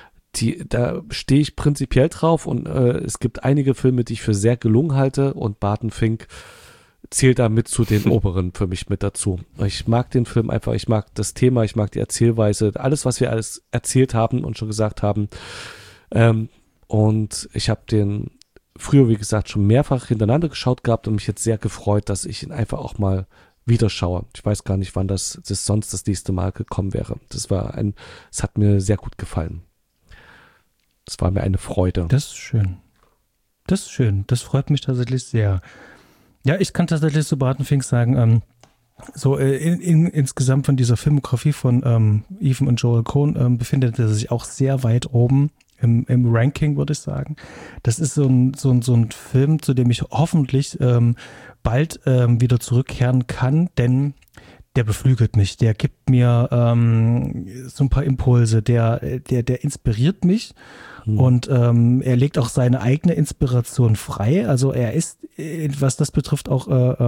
Da stehe ich prinzipiell drauf und es gibt einige Filme, die ich für sehr gelungen halte und Barton Fink zählt da mit zu den oberen für mich mit dazu. Ich mag den Film einfach, ich mag das Thema, ich mag die Erzählweise, alles, was wir alles erzählt haben und schon gesagt haben. Und ich habe den früher, wie gesagt, schon mehrfach hintereinander geschaut gehabt und mich jetzt sehr gefreut, dass ich ihn einfach auch mal wieder schaue. Ich weiß gar nicht, wann das sonst das nächste Mal gekommen wäre. Es hat mir sehr gut gefallen. Das war mir eine Freude. Das ist schön. Das ist schön. Das freut mich tatsächlich sehr. Ja, ich kann tatsächlich zu Barton Fink sagen, so insgesamt von dieser Filmografie von Ethan und Joel Coen befindet er sich auch sehr weit oben im Ranking, würde ich sagen. Das ist so ein Film, zu dem ich hoffentlich bald wieder zurückkehren kann, denn der beflügelt mich, der gibt mir so ein paar Impulse, der inspiriert mich und er legt auch seine eigene Inspiration frei. Also er ist, was das betrifft, auch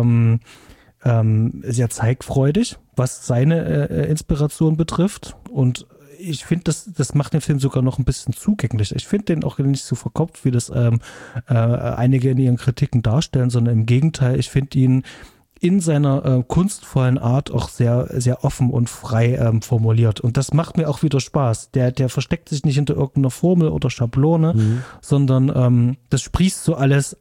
sehr zeigfreudig, was seine Inspiration betrifft, und ich finde, das macht den Film sogar noch ein bisschen zugänglicher. Ich finde den auch nicht so verkopft, wie das einige in ihren Kritiken darstellen, sondern im Gegenteil, ich finde ihn in seiner kunstvollen Art auch sehr, sehr offen und frei formuliert. Und das macht mir auch wieder Spaß. Der versteckt sich nicht hinter irgendeiner Formel oder Schablone, sondern das sprießt so alles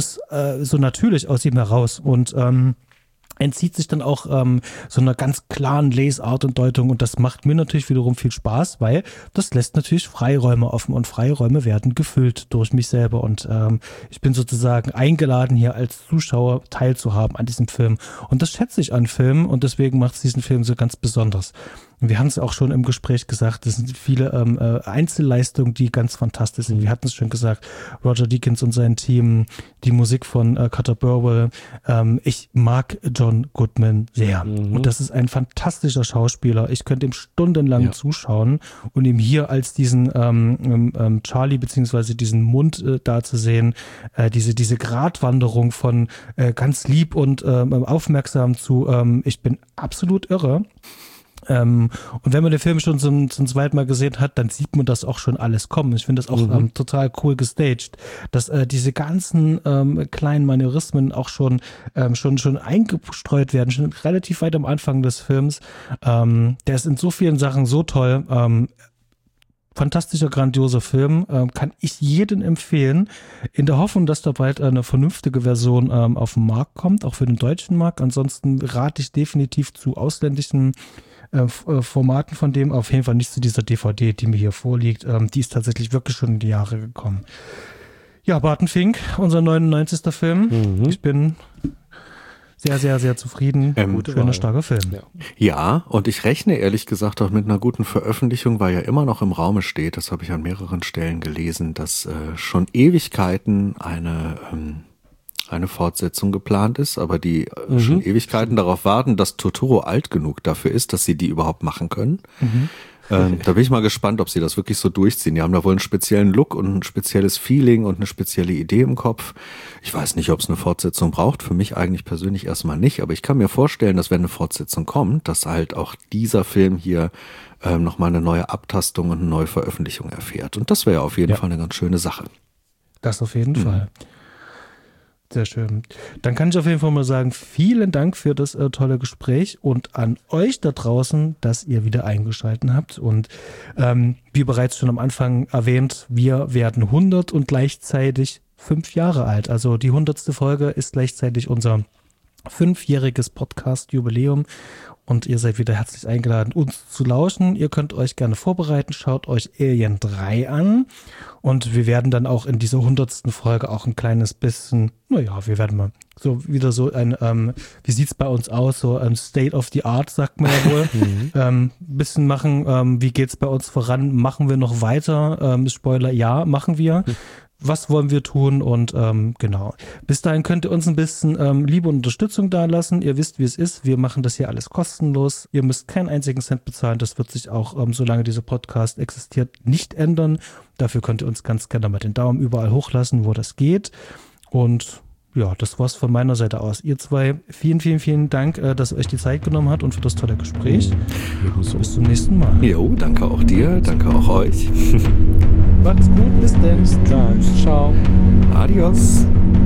so natürlich aus ihm heraus und entzieht sich dann auch so einer ganz klaren Lesart und Deutung, und das macht mir natürlich wiederum viel Spaß, weil das lässt natürlich Freiräume offen und Freiräume werden gefüllt durch mich selber, und ich bin sozusagen eingeladen, hier als Zuschauer teilzuhaben an diesem Film, und das schätze ich an Filmen, und deswegen macht es diesen Film so ganz besonders. Wir haben es auch schon im Gespräch gesagt, es sind viele Einzelleistungen, die ganz fantastisch sind. Wir hatten es schon gesagt, Roger Deakins und sein Team, die Musik von Carter Burwell. Ich mag John Goodman sehr. Und das ist ein fantastischer Schauspieler. Ich könnte ihm stundenlang zuschauen und ihm hier als diesen Charlie beziehungsweise diesen Mund da zu sehen, diese Gratwanderung von ganz lieb und aufmerksam zu ich bin absolut irre. Und wenn man den Film schon zum zweiten Mal gesehen hat, dann sieht man das auch schon alles kommen. Ich finde das auch total cool gestaged, dass diese ganzen kleinen Manierismen auch schon eingestreut werden, schon relativ weit am Anfang des Films. Der ist in so vielen Sachen so toll. Fantastischer, grandioser Film, kann ich jedem empfehlen, in der Hoffnung, dass da bald eine vernünftige Version auf den Markt kommt, auch für den deutschen Markt. Ansonsten rate ich definitiv zu ausländischen Formaten von dem, auf jeden Fall nicht zu dieser DVD, die mir hier vorliegt. Die ist tatsächlich wirklich schon in die Jahre gekommen. Ja, Barton Fink, unser 99. Film. Ich bin sehr, sehr, sehr zufrieden. Schöner, starker Film. Ja, und ich rechne ehrlich gesagt auch mit einer guten Veröffentlichung, weil ja immer noch im Raume steht, das habe ich an mehreren Stellen gelesen, dass schon Ewigkeiten eine Fortsetzung geplant ist, aber die schon Ewigkeiten darauf warten, dass Totoro alt genug dafür ist, dass sie die überhaupt machen können. Da bin ich mal gespannt, ob sie das wirklich so durchziehen. Die haben da wohl einen speziellen Look und ein spezielles Feeling und eine spezielle Idee im Kopf. Ich weiß nicht, ob es eine Fortsetzung braucht. Für mich eigentlich persönlich erstmal nicht, aber ich kann mir vorstellen, dass wenn eine Fortsetzung kommt, dass halt auch dieser Film hier nochmal eine neue Abtastung und eine neue Veröffentlichung erfährt. Und das wäre ja auf jeden Fall eine ganz schöne Sache. Das auf jeden Fall. Sehr schön. Dann kann ich auf jeden Fall mal sagen, vielen Dank für das tolle Gespräch und an euch da draußen, dass ihr wieder eingeschaltet habt. Und wie bereits schon am Anfang erwähnt, wir werden 100 und gleichzeitig 5 Jahre alt. Also die 100. Folge ist gleichzeitig unser 5-jähriges Podcast-Jubiläum. Und ihr seid wieder herzlich eingeladen, uns zu lauschen. Ihr könnt euch gerne vorbereiten, schaut euch Alien 3 an. Und wir werden dann auch in dieser 100. Folge auch ein kleines bisschen, wir werden mal so wieder so ein, wie sieht's bei uns aus, so ein State of the Art, sagt man ja wohl. Bisschen machen, wie geht's bei uns voran, machen wir noch weiter? Spoiler, ja, machen wir. Was wollen wir tun? Und genau. Bis dahin könnt ihr uns ein bisschen Liebe und Unterstützung dalassen. Ihr wisst, wie es ist. Wir machen das hier alles kostenlos. Ihr müsst keinen einzigen Cent bezahlen. Das wird sich auch, solange dieser Podcast existiert, nicht ändern. Dafür könnt ihr uns ganz gerne mal den Daumen überall hochlassen, wo das geht. Und ja, das war's von meiner Seite aus. Ihr zwei, vielen, vielen, vielen Dank, dass ihr euch die Zeit genommen habt und für das tolle Gespräch. Bis zum nächsten Mal. Jo, danke auch dir, danke auch euch. Macht's gut, bis dann. Ciao. Adios.